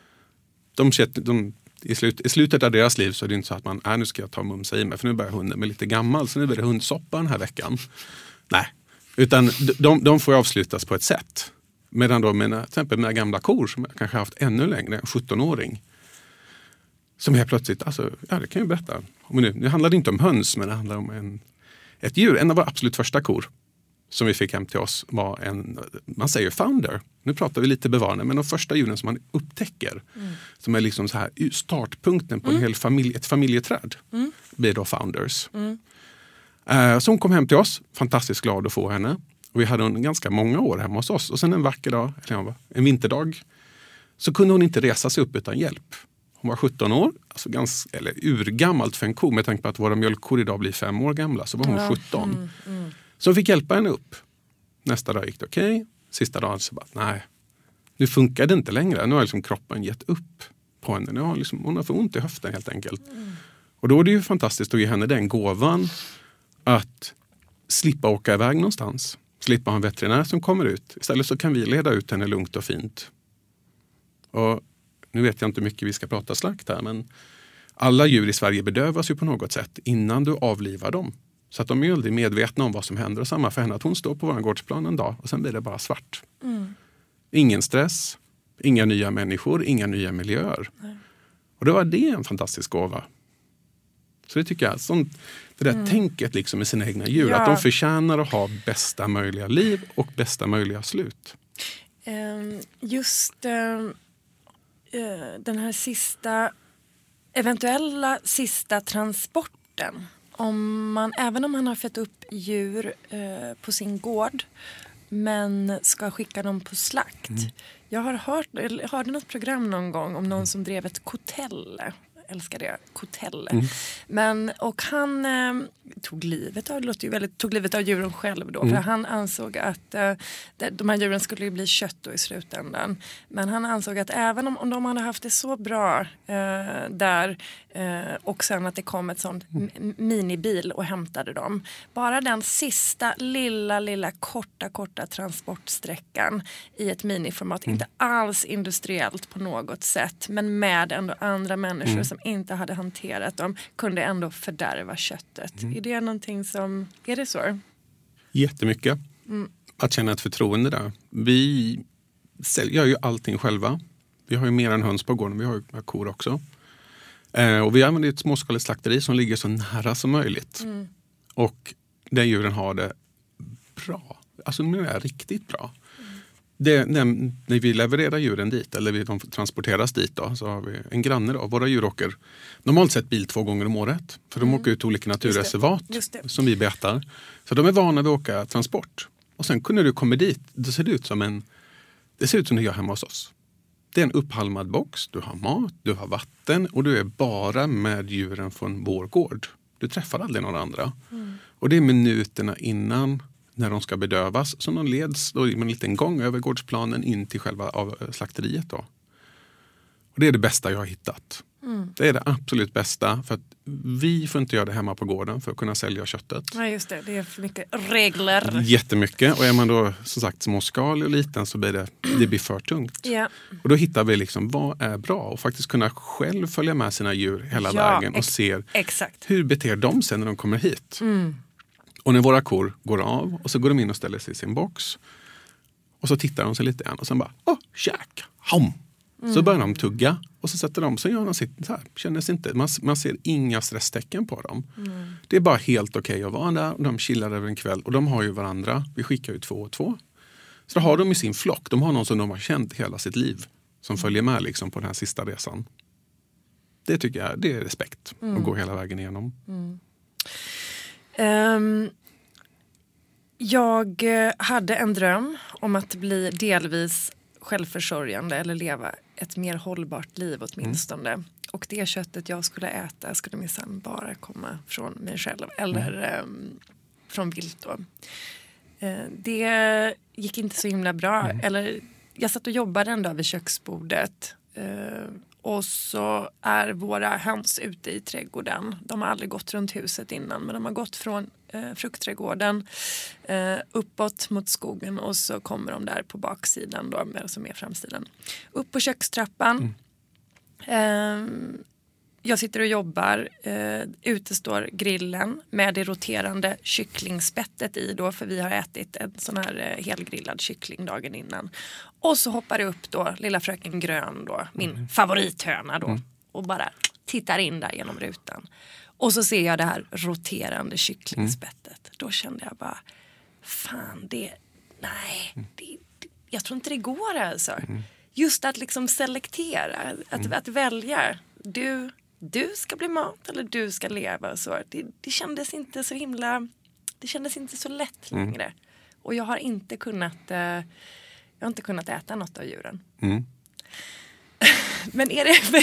De, de I, slut, I slutet av deras liv så är det inte så att man, äh, nu ska jag ta mumsa i mig för nu börjar hunden med lite gammal så nu blir det hundsoppa den här veckan. Nej, utan de, de får avslutas på ett sätt. Medan då mina, till exempel mina gamla kor som jag kanske haft ännu längre, en sjuttonåring. Som helt plötsligt, alltså, ja det kan jag berätta. Nu, nu handlar det inte om höns men det handlar om en, ett djur. En av våra absolut första kor som vi fick hem till oss var en, man säger founder. Nu pratar vi lite bevarande, men de första djuren som man upptäcker. Mm. Som är liksom så här startpunkten på mm. en hel familj, ett familjeträd. Mm. Blir då founders. Mm. Uh, så hon kom hem till oss, fantastiskt glad att få henne. Och vi hade hon ganska många år hemma hos oss. Och sen en vacker dag, eller en vinterdag, så kunde hon inte resa sig upp utan hjälp. Hon var sjutton år, alltså ganska, eller urgammalt för en ko, med tanke på att våra mjölkkor idag blir fem år gamla, så var hon ja. sjutton. Mm, mm. Så hon fick hjälpa henne upp. Nästa dag gick det okej. Okay. Sista dagen så bara, nej, nu funkar det inte längre. Nu har liksom kroppen gett upp på henne. Nu har liksom, hon har för ont i höften helt enkelt. Mm. Och då är det ju fantastiskt att ge henne den gåvan att slippa åka iväg någonstans. Slippa ha en veterinär som kommer ut. Istället så kan vi leda ut henne lugnt och fint. Och nu vet jag inte hur mycket vi ska prata slakt här, men alla djur i Sverige bedövas ju på något sätt innan du avlivar dem. Så att de är aldrig medvetna om vad som händer. Och samma för henne, att hon står på vår gårdsplan en dag och sen blir det bara svart. Mm. Ingen stress, inga nya människor, inga nya miljöer. Nej. Och då var det en fantastisk gåva. Så det tycker jag, sånt, det där mm. tänket liksom med sina egna djur, ja. Att de förtjänar att ha bästa möjliga liv och bästa möjliga slut. Um, just um, uh, den här sista, eventuella sista transporten. Om man, även om man har fött upp djur uh, på sin gård men ska skicka dem på slakt. Mm. Jag har hört, eller hörde något program någon gång om någon som drev ett kotell. Älskar det, kotell. Mm. Men, och han eh, tog livet av, det låter ju väldigt, tog livet av djuren själv då. Mm. För han ansåg att eh, de här djuren skulle ju bli kött då i slutändan. Men han ansåg att även om, om de hade haft det så bra eh, där eh, och sen att det kom ett sånt mm. minibil och hämtade dem. Bara den sista lilla, lilla korta, korta transportsträckan i ett miniformat. Mm. Inte alls industriellt på något sätt. Men med ändå andra människor mm. som inte hade hanterat dem kunde ändå fördärva köttet. Mm. Är det någonting som, är det så? Jättemycket. Mm. Att känna ett förtroende där. Vi gör ju allting själva. Vi har ju mer än höns på gården, vi har ju kor också. Eh, och vi använder ett småskaligt slakteri som ligger så nära som möjligt. Mm. Och där djuren har det bra. Alltså de är riktigt bra. Det, när, när vi levererar djuren dit, eller vi, de transporteras dit då, så har vi en granne då. Våra djur åker normalt sett bil två gånger om året. För de mm. åker ut till olika naturreservat Just det. Just det. som vi betar. Så de är vana vid att åka transport. Och sen kunde du komma dit, det ser ut som en, det ser ut som det gör hemma hos oss. Det är en upphalmad box, du har mat, du har vatten och du är bara med djuren från vår gård. Du träffar aldrig några andra. Mm. Och det är minuterna innan när de ska bedövas, som de leds då med en liten gång över gårdsplanen in till själva av slakteriet då. Och det är det bästa jag har hittat. Mm. Det är det absolut bästa, för att vi får inte göra det hemma på gården för att kunna sälja köttet. Ja, just det. Det är för mycket regler. Jättemycket. Och är man då som sagt småskalig och liten så blir det, det blir för tungt. Ja. Och då hittar vi liksom vad är bra och faktiskt kunna själv följa med sina djur hela ja, vägen och ex- se exakt. hur beter de sig när de kommer hit. Mm. Och när våra kor går av och så går de in och ställer sig i sin box. Och så tittar de sig lite grann och sen bara, åh, käk, hom. Mm. Så börjar de tugga och så sätter de, så gör de sitt så här, känner sig inte, man, man ser inga stresstecken på dem. Mm. Det är bara helt okej okay att vara där och de chillar över en kväll och de har ju varandra, vi skickar ju två och två. Så då har de i sin flock, de har någon som de har känt hela sitt liv som följer med liksom på den här sista resan. Det tycker jag, det är respekt mm. att gå hela vägen igenom. Mm. Um, jag hade en dröm om att bli delvis självförsörjande eller leva ett mer hållbart liv åtminstone. Mm. Och det köttet jag skulle äta skulle minsann bara komma från mig själv eller mm. um, från vilt då. Uh, det gick inte så himla bra. Mm. Eller, jag satt och jobbade en dag vid köksbordet uh, och så är våra höns ute i trädgården. De har aldrig gått runt huset innan, men de har gått från eh, fruktträdgården eh, uppåt mot skogen och så kommer de där på baksidan då, som är framsidan. Upp på kökstrappan. Mm. Eh, jag sitter och jobbar. Eh, ute står grillen med det roterande kycklingspettet i då, för vi har ätit en sån här eh, helgrillad kyckling dagen innan. Och så hoppar det upp då lilla fröken Grön då, min mm. favorithöna då, mm. och bara tittar in där genom rutan. Och så ser jag det här roterande kycklingspettet. Mm. Då kände jag bara, fan det, nej, mm. det, det, jag tror inte det går alltså. Mm. Just att liksom selektera, att, mm. att välja, du... du ska bli mat eller du ska leva och så. Det, det kändes inte så himla, det kändes inte så lätt längre. Mm. Och jag har inte kunnat, eh, jag har inte kunnat äta något av djuren. Mm. Men är det...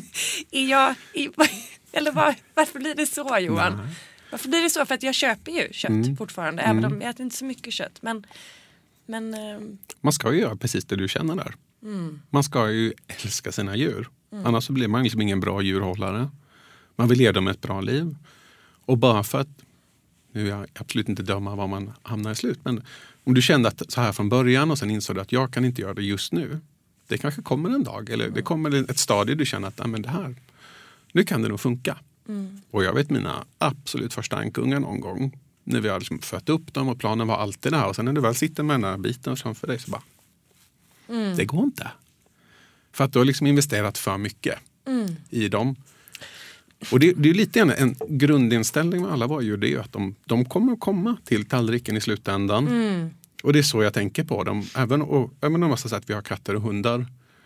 är jag... Är, eller var, varför blir det så, Johan? Nej. Varför blir det så? För att jag köper ju kött mm. fortfarande. Även mm. om jag äter inte så mycket kött. Men... men eh... Man ska ju göra precis det du känner där. Mm. Man ska ju älska sina djur. Mm. Annars så blir man liksom ingen bra djurhållare. Man vill ge dem ett bra liv. Och bara för att... Nu är jag absolut inte döma var man hamnar i slut. Men om du kände att så här från början och sen insåg du att jag kan inte göra det just nu. Det kanske kommer en dag. Eller det kommer ett stadie du känner att men det här, nu kan det nog funka. Mm. Och jag vet mina absolut första ankungar någon gång. När vi har liksom fött upp dem och planen var alltid det här. Och sen när du väl sitter med den här biten framför dig så bara... Mm. Det går inte. För att du har liksom investerat för mycket mm. i dem. Och det, det är lite grann en grundinställning med alla var ju det att de, de kommer att komma till tallriken i slutändan. Mm. Och det är så jag tänker på dem. Även, och, även om man ska säga att vi har katter och hundar.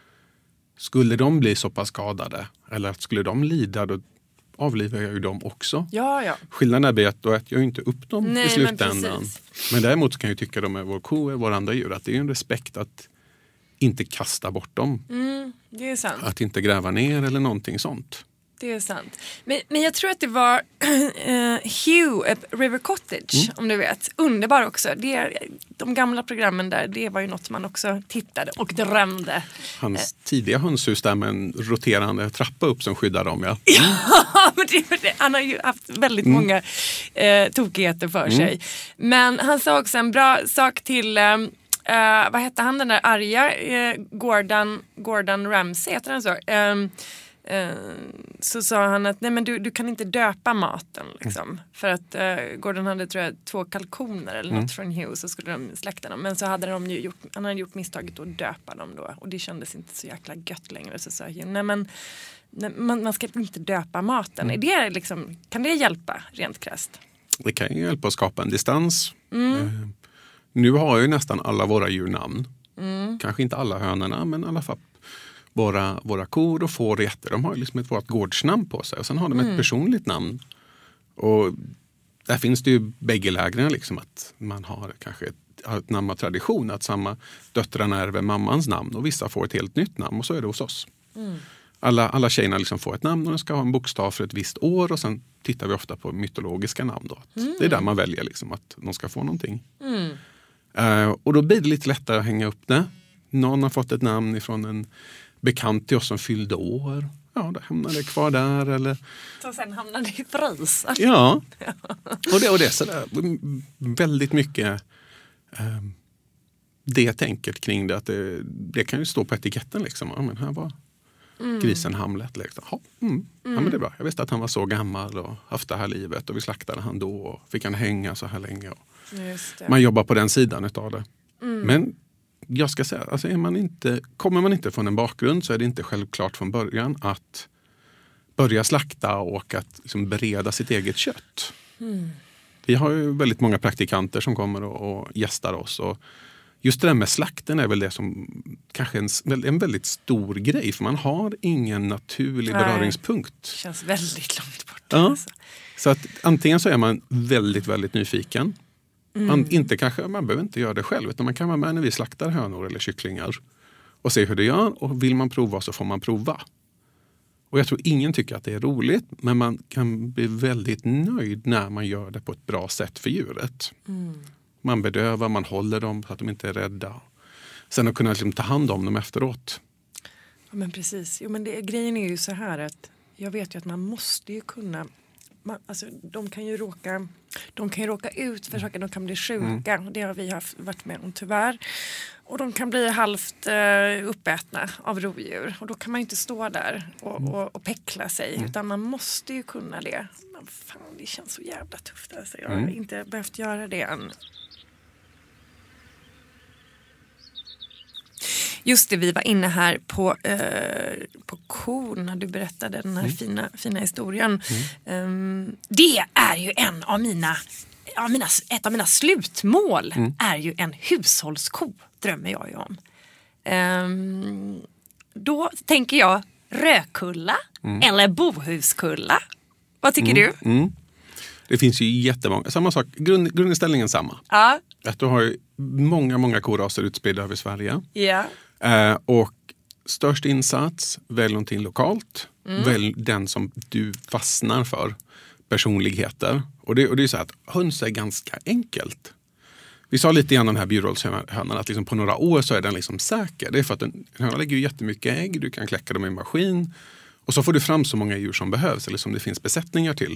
Skulle de bli så pass skadade eller att skulle de lida, då avlivar jag ju dem också. Ja, ja. Skillnaden är att då äter jag inte upp dem Nej, i slutändan. Men, men däremot kan jag tycka de är vår ko och våra andra djur. Att det är en respekt att inte kasta bort dem. Mm, det är sant. Att inte gräva ner eller någonting sånt. Det är sant. Men, men jag tror att det var uh, Hugh, River Cottage, mm. om du vet. Underbar också. Det är, de gamla programmen där, det var ju något man också tittade och drömde. Hans tidiga hönshus där med en roterande trappa upp som skyddar dem, ja. Ja, men det, det, han har ju haft väldigt mm. många uh, tokigheter för mm. sig. Men han sa också en bra sak till... Um, uh, vad hette han den där arga? Uh, Gordon, Gordon Ramsay, heter han så? Um, Uh, så sa han att nej men du, du kan inte döpa maten liksom. Mm. För att uh, Gordon hade tror jag två kalkoner eller något mm. från Hughes, så skulle de släkta dem. Men så hade de ju gjort, han hade gjort misstaget att döpa dem då. Och det kändes inte så jäkla gött längre. Så sa Hugh, nej men nej, man, man ska inte döpa maten. Mm. Är det liksom, kan det hjälpa rent krasst? Det kan ju hjälpa att skapa en distans. Mm. Uh, nu har ju nästan alla våra djur namn. Mm. Kanske inte alla hönorna, men i alla fall Våra, våra kor och får och getter, de har liksom ett vårt gårdsnamn på sig. Och sen har de ett mm. personligt namn. Och där finns det ju bägge lägren liksom, att man har kanske ett, har ett namn av tradition. Att samma döttrarna ärver mammans namn och vissa får ett helt nytt namn. Och så är det hos oss. Mm. Alla, alla tjejerna liksom får ett namn och de ska ha en bokstav för ett visst år. Och sen tittar vi ofta på mytologiska namn då. Mm. Det är där man väljer liksom, att de ska få någonting. Mm. Uh, och då blir det lite lättare att hänga upp det. Någon har fått ett namn ifrån en bekant till oss som fyllde år. Ja, då hamnar det kvar där. Eller... Så sen hamnar det i frysen. Ja, och det, och det är sådär väldigt mycket eh, det tänket kring det. Att det, det kan ju stå på etiketten liksom. Ja, men här var mm. grisen Hamlet. Liksom. Ja, mm. Mm. ja, men det är bra. Jag visste att han var så gammal och haft det här livet. Och vi slaktade han då och fick han hänga så här länge. Och Just det. Man jobbar på den sidan utav det. Mm. Men jag ska säga, alltså är man inte, kommer man inte från en bakgrund så är det inte självklart från början att börja slakta och att liksom bereda sitt eget kött. Mm. Vi har ju väldigt många praktikanter som kommer och, och gästar oss. Och just det där med slakten är väl det som kanske är en, en väldigt stor grej. För man har ingen naturlig Nej, beröringspunkt. Det känns väldigt långt bort. Ja. Alltså. Så att antingen så är man väldigt, väldigt nyfiken. Mm. Man, inte kanske, man behöver inte göra det själv, utan man kan vara med när vi slaktar hönor eller kycklingar och se hur det gör, och vill man prova så får man prova. Och jag tror ingen tycker att det är roligt, men man kan bli väldigt nöjd när man gör det på ett bra sätt för djuret. Mm. Man bedövar, man håller dem så att de inte är rädda. Sen att kunna liksom ta hand om dem efteråt. Ja, men precis. Jo, men det, grejen är ju så här att jag vet ju att man måste ju kunna... Man, alltså, de kan ju råka de kan ju råka ut för saker, de kan bli sjuka. Mm. Det har vi haft, varit med om tyvärr. Och de kan bli halvt uh, uppätna av rovdjur. Och då kan man inte stå där och, mm. och, och peckla sig. Mm. Utan man måste ju kunna det. Men fan, det känns så jävla tufft. Alltså, jag har mm. inte behövt göra det än. Just det, vi var inne här på, eh, på kon när du berättade den här mm. fina, fina historien. Mm. Um, det är ju en av mina, av mina, ett av mina slutmål mm. är ju en hushållsko, drömmer jag ju om. Um, då tänker jag Rökulla mm. eller Bohuskulla. Vad tycker mm. du? Mm. Det finns ju jättemånga. Samma sak, grund, grundinställningen samma. Ja. Att du har ju många, många koraser utspridda över Sverige. Ja. Eh, och störst insats, välj någonting lokalt. Mm. Välj den som du fastnar för. Personligheter. Och det, och det är så att höns är ganska enkelt. Vi sa lite grann den här byrålshönan att liksom på några år så är den liksom säker. Det är för att en höna lägger ju jättemycket ägg. Du kan kläcka dem i en maskin. Och så får du fram så många djur som behövs. Eller som det finns besättningar till.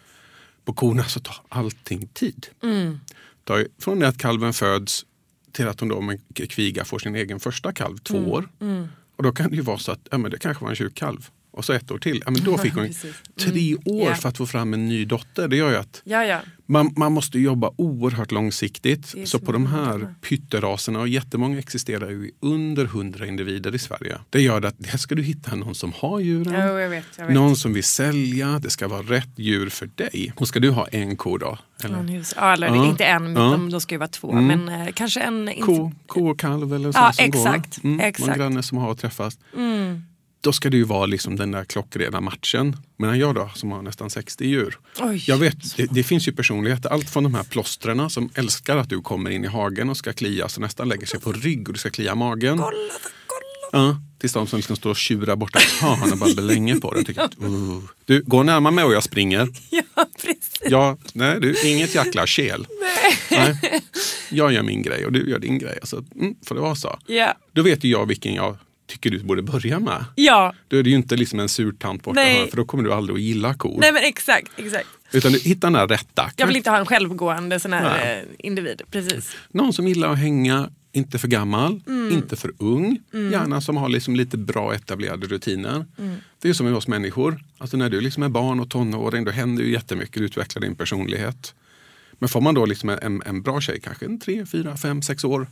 På korna så tar allting tid. Mm. Tar från det att kalven föds till att hon då med kviga får sin egen första kalv. Två mm. år. Mm. Och då kan det ju vara så att ja, men det kanske var en tjurkalv. Och så ett år till. Ja, men då fick hon mm. tre år yeah. för att få fram en ny dotter. Det gör ju att ja, ja. Man, man måste jobba oerhört långsiktigt. Så på de här pytteraserna, och jättemånga existerar ju under hundra individer i Sverige. Det gör att här ska du hitta någon som har djuren. Ja, jag vet, jag vet. Någon som vill sälja. Det ska vara rätt djur för dig. Och ska du ha en ko då? Eller? Ja, eller ja. inte en, ja. de, de ska ju vara två. Mm. Men eh, kanske en... Ko, ko och kalv eller så ja, som exakt, går. Mm, exakt. Någon granne som har träffats. Mm. Då ska det ju vara liksom den där klockrena matchen. Men jag då, som har nästan sextio djur. Oj, jag vet, det, det finns ju personligheter. Allt från de här plåstrarna som älskar att du kommer in i hagen och ska klia. Så nästan lägger sig på rygg och du ska klia magen. Kolla, kolla. Ja, tills de som liksom står och tjurar borta i hörn och bara belänger på det. Tycker att, uh. Du, gå närmare mig och jag springer. Ja, precis. Ja, nej, du, inget jäkla kel. Nej. Nej. Jag gör min grej och du gör din grej. Alltså, mm, får det vara så. Ja. Då vet ju jag vilken jag... tycker du borde börja med. Ja. Då är det ju inte liksom en surtant borta här, för då kommer du aldrig att gilla kor. Nej, men exakt, exakt. Utan du hittar den här rätta. Jag vill inte ha en självgående sån här eh, individ, precis. Någon som gillar att hänga, inte för gammal, mm. inte för ung. Mm. Gärna som har liksom lite bra etablerade rutiner. Mm. Det är ju som med oss människor. Alltså när du liksom är barn och tonåring, då händer ju jättemycket, du utvecklar din personlighet. Men får man då liksom en, en bra tjej, kanske en tre, fyra, fem, sex år,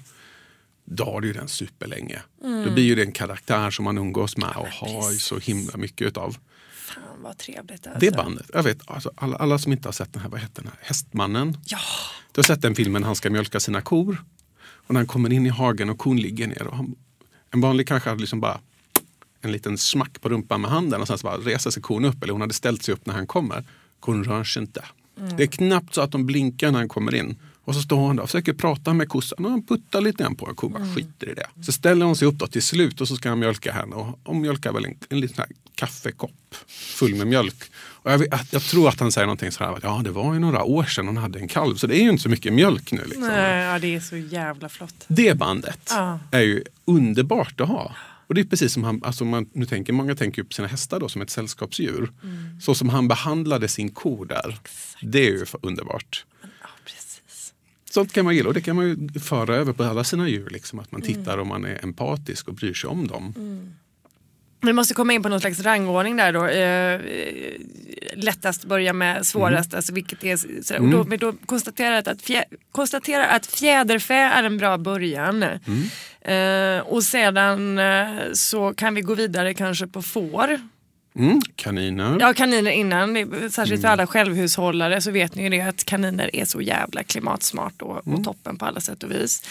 då har du ju den superlänge. Mm. Då blir ju det en karaktär som man umgås med och ja, har så himla mycket utav. Fan vad trevligt alltså. Det bandet. Jag vet, alltså, alla, alla som inte har sett den här, vad heter den här? Hästmannen. Ja. Du har sett den filmen, han ska mjölka sina kor. Och när han kommer in i hagen och kon ligger ner. Och han, en vanlig kanske hade liksom bara en liten smack på rumpan med handen. Och sen så bara reser sig kon upp. Eller hon hade ställt sig upp när han kommer. Kon rör sig inte. Mm. Det är knappt så att de blinkar när han kommer in. Och så står hon där och försöker prata med kossan. Och han puttar lite grann på en ko. Bara mm. skiter i det. Så ställer hon sig upp då till slut. Och så ska han mjölka henne. Och hon mjölkar väl en, en liten här kaffekopp full med mjölk. Och jag, vet, jag tror att han säger någonting så här. Att, ja, det var ju några år sedan hon hade en kalv. Så det är ju inte så mycket mjölk nu. Liksom. Nej, ja, det är så jävla flott. Det bandet ja. är ju underbart att ha. Och det är precis som han, alltså man, nu tänker, många tänker på sina hästar då som ett sällskapsdjur. Mm. Så som han behandlade sin ko där. Exakt. Det är ju underbart. Ja, precis. Sånt kan man gilla och det kan man ju föra över på alla sina djur. Liksom, att man tittar mm. om man är empatisk och bryr sig om dem. Mm. Vi måste komma in på någon slags rangordning där då. Eh, lättast börja med svårast. Mm. Alltså vilket är, så, och då, då konstaterar att, fjä, konstaterar att fjäderfä är en bra början. Mm. Eh, och sedan eh, så kan vi gå vidare kanske på får. Mm. Kaniner. Ja, kaniner innan. Särskilt för alla självhushållare så vet ni ju det att kaniner är så jävla klimatsmart och, mm. och toppen på alla sätt och vis.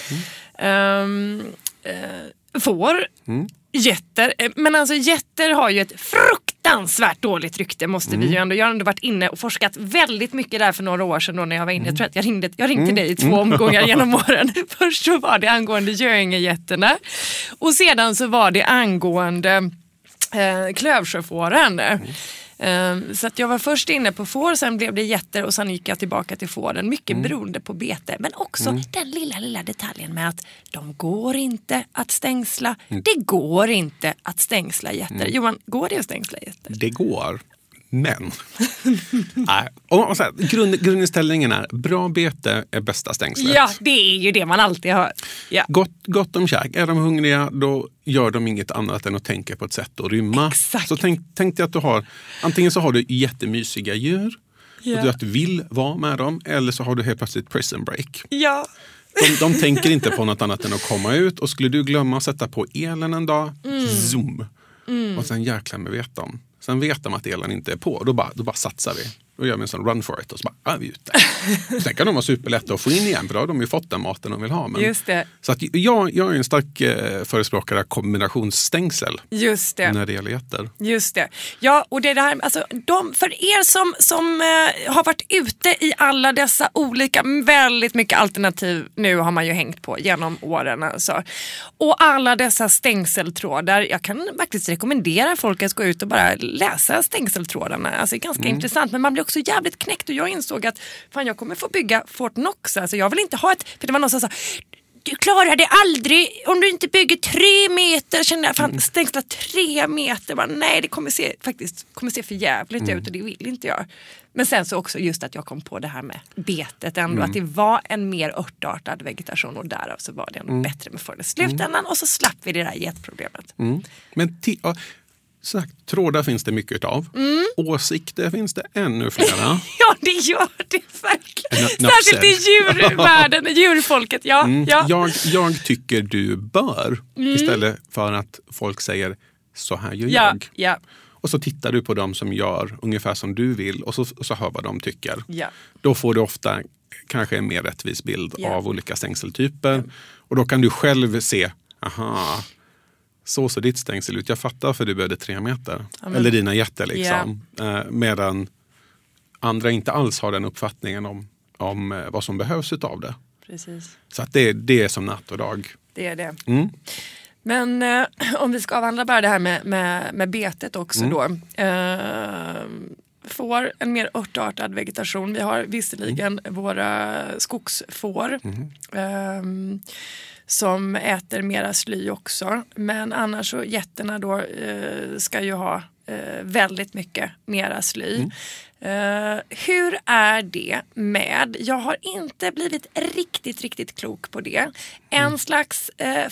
Mm. Eh, eh, får. Mm. Jätter, men alltså jätter har ju ett fruktansvärt dåligt rykte måste mm. vi ju ändå. Jag har ändå varit inne och forskat väldigt mycket där för några år sedan då när jag var inne. Jag tror att jag ringde, jag ringde mm. dig i två omgångar genom åren. Först så var det angående göingejätterna och sedan så var det angående eh, klövsjöfåren. Mm. Um, så att jag var först inne på får, sen blev det jätter och sen gick jag tillbaka till fåren. Mycket mm. beroende på bete. Men också mm. den lilla, lilla detaljen med att de går inte att stängsla. Mm. Det går inte att stängsla jätter. Mm. Johan, går det att stängsla jätter? Det går, men... Nej. Och, och så här, grund, grundinställningen är bra bete är bästa stängslet. Ja, det är ju det man alltid hör. Ja. Gott, gott om käk. Är de hungriga, då gör de inget annat än att tänka på ett sätt att rymma. Exakt. Så tänk, tänk dig att du har, antingen så har du jättemysiga djur, ja. och du, att du vill vara med dem, eller så har du helt plötsligt prison break. Ja. De, de tänker inte på något annat än att komma ut, och skulle du glömma att sätta på elen en dag, mm. zoom. Mm. Och sen jäklar med vet de. Sen vet de att elen inte är på, då bara, då bara satsar vi. och gör en sån run for it och så bara, är vi ute. Sen kan de vara superlätta att få in igen, för då har de ju fått den maten de vill ha. Men, Just det. Så att jag, jag är en stark eh, förespråkare av kombinationsstängsel. Just det. När det gäller getter. Just det. Ja, och det där, alltså, de, för er som, som eh, har varit ute i alla dessa olika, väldigt mycket alternativ nu har man ju hängt på genom åren. Alltså. Och alla dessa stängseltrådar, jag kan faktiskt rekommendera folk att gå ut och bara läsa stängseltrådarna. Alltså det är ganska mm. intressant, men man blir också jävligt knäckt och jag insåg att fan, jag kommer få bygga Fort Knox. Alltså jag vill inte ha ett, för det var någon som sa, du klarar det aldrig om du inte bygger tre meter. Känner jag, fan, stängsla tre meter. Bara, nej, det kommer se, faktiskt, kommer se för jävligt mm. ut och det vill inte jag. Men sen så också just att jag kom på det här med betet ändå. Mm. Att det var en mer örtartad vegetation och därav så var det ändå mm. bättre med förr. Slutändan mm. och så slapp vi det där getproblemet. Mm. Men t- ja, sagt, trådar finns det mycket av. Mm. Åsikter finns det ännu flera. Ja, det gör det verkligen. Särskilt i djurvärlden, djurfolket. Ja, mm. ja. Jag, jag tycker du bör, mm. istället för att folk säger så här gör ja, jag. Ja. Och så tittar du på dem som gör ungefär som du vill och så, och så hör vad de tycker. Ja. Då får du ofta kanske en mer rättvis bild ja. av olika stängseltyper. Ja. Och då kan du själv se, aha, så ser ditt stängsel ut. Jag fattar för du behövde tre meter. Ja, men, eller dina getter liksom. Yeah. Eh, medan andra inte alls har den uppfattningen om, om eh, vad som behövs utav det. Precis. Så att det, det är som natt och dag. Det är det. Mm. Men eh, om vi ska avhandla bara det här med, med, med betet också mm. då. Eh, får en mer örtartad vegetation. Vi har visserligen mm. våra skogsfår. Mm. Eh, som äter mera sly också. Men annars så getterna då eh, ska ju ha eh, väldigt mycket mera sly. Mm. Eh, hur är det med, jag har inte blivit riktigt, riktigt klok på det. En mm. slags eh,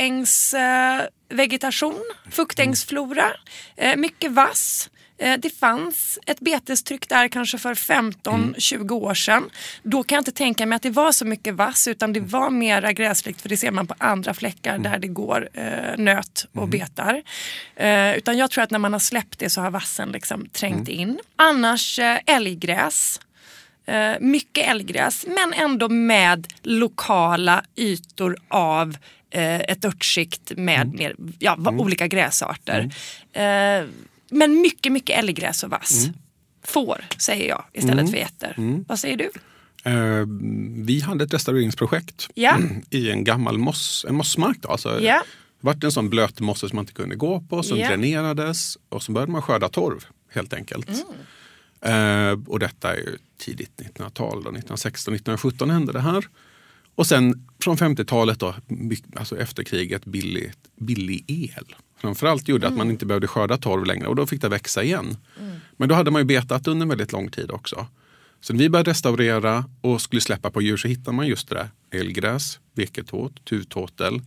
fuktängsvegetation, eh, fuktängsflora, eh, mycket vass. Det fanns ett betestryck där kanske för femton tjugo år sedan. Då kan jag inte tänka mig att det var så mycket vass utan det var mera gräslikt, för det ser man på andra fläckar där det går eh, nöt och betar. Eh, utan jag tror att när man har släppt det så har vassen liksom trängt in. Annars eh, älggräs. Eh, mycket älggräs men ändå med lokala ytor av eh, ett örtskikt med mm. mer, ja, mm. olika gräsarter. Mm. Eh, Men mycket, mycket älggräs och vass. Mm. Får, säger jag, istället mm. för getter. Mm. Vad säger du? Uh, vi hade ett restaureringsprojekt ja. i en gammal moss, en mossmark. Då. Alltså, ja. Det var en sån blöt mosse som man inte kunde gå på, som ja. dränerades. Och så började man skörda torv, helt enkelt. Mm. Uh, och detta är ju tidigt nittonhundratal, då, nittonhundrasexton nittonhundrasjutton hände det här. Och sen från femtiotalet, då, alltså efter kriget, billig, billig el. Framförallt gjorde mm. att man inte behövde skörda torv längre och då fick det växa igen. Mm. Men då hade man ju betat under väldigt lång tid också. Så när vi började restaurera och skulle släppa på djur så hittade man just det där. Elgräs, veketåt, tuvtåtel,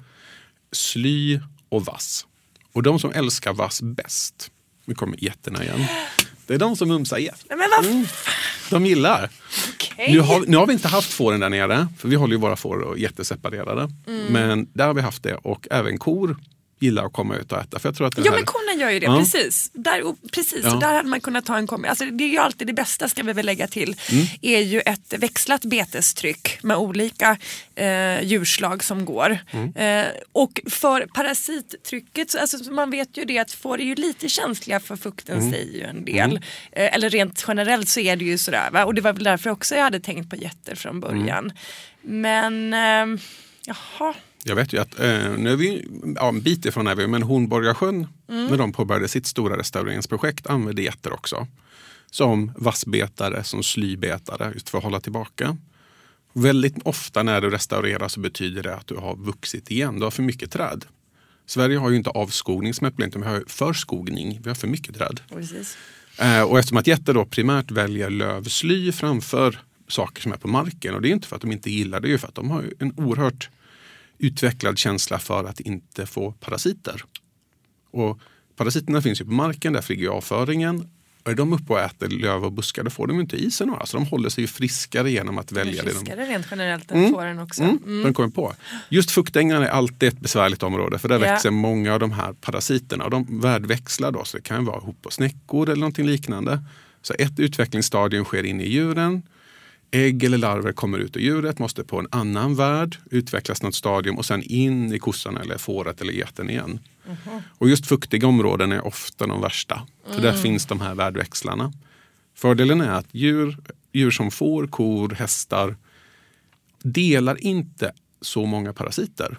sly och vass. Och de som älskar vass bäst, nu kommer getterna igen. Det är de som mumsar get. Men vad mm. De gillar. Okay. Nu, har, nu har vi inte haft fåren där nere, för vi håller ju våra får och jätteseparerade. Mm. Men där har vi haft det och även kor gillar att komma ut och äta. För jag tror att ja, här... men korna gör ju det, ja. precis. Där, precis, ja. Så där hade man kunnat ta en kombi. Alltså, det är ju alltid det bästa, ska vi väl lägga till, mm. är ju ett växlat betestryck med olika eh, djurslag som går. Mm. Eh, och för parasittrycket, alltså, man vet ju det att får är ju lite känsliga för fukten, mm. säger ju en del. Mm. Eh, eller rent generellt så är det ju sådär, va? Och det var väl därför också jag hade tänkt på getter från början. Mm. Men, eh, jaha... Jag vet ju att eh, nu är vi ja, en bit ifrån är vi, men Hornborgasjön, mm. när de påbörjade sitt stora restaureringsprojekt, använde getter också. Som vassbetare, som slybetare, just för att hålla tillbaka. Väldigt ofta när du restaurerar så betyder det att du har vuxit igen. Du har för mycket träd. Sverige har ju inte avskogning som ett problem, vi har förskogning. Vi har för mycket träd. Precis. Eh, och eftersom att getter då primärt väljer lövsly framför saker som är på marken. Och det är inte för att de inte gillar det, är ju för att de har en oerhört utvecklad känsla för att inte få parasiter. Och parasiterna finns ju på marken, där ligger avföringen. Och är de uppe och äter löv och buskar, då får de inte i sig några. Så de håller sig ju friskare genom att välja det. Friskare de... rent generellt än mm. fåren också. Mm. Mm. De kommer på. Just fuktängarna är alltid ett besvärligt område. För där yeah. växer många av de här parasiterna. Och de värdväxlar då. Så det kan vara hop och snäckor eller någonting liknande. Så ett utvecklingsstadium sker in i djuren. Ägg eller larver kommer ut ur djuret, måste på en annan värld, utvecklas något stadium och sen in i kossan eller fåret eller geten igen. Mm. Och just fuktiga områden är ofta de värsta. För mm. där finns de här värdväxlarna. Fördelen är att djur, djur som får, kor, hästar delar inte så många parasiter.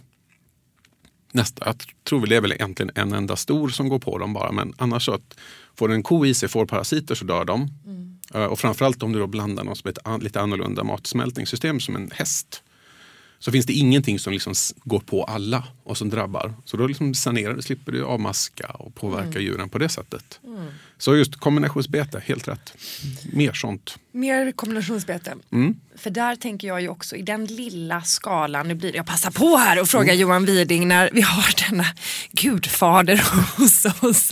Nästa, jag tror väl det är väl egentligen en enda stor som går på dem bara. Men annars så att får en ko i sig får parasiter så dör de. Mm. Och framförallt om du då blandar något som ett lite annorlunda matsmältningssystem som en häst. Så finns det ingenting som liksom går på alla och som drabbar. Så då liksom sanerar du, slipper du avmaska och påverka mm. djuren på det sättet. Mm. Så just kombinationsbete, helt rätt. Mer sånt. Mer kombinationsbete. Mm. För där tänker jag ju också i den lilla skalan, nu blir det, jag passar på här och frågar mm. Johan Widing när vi har denna gudfader hos oss.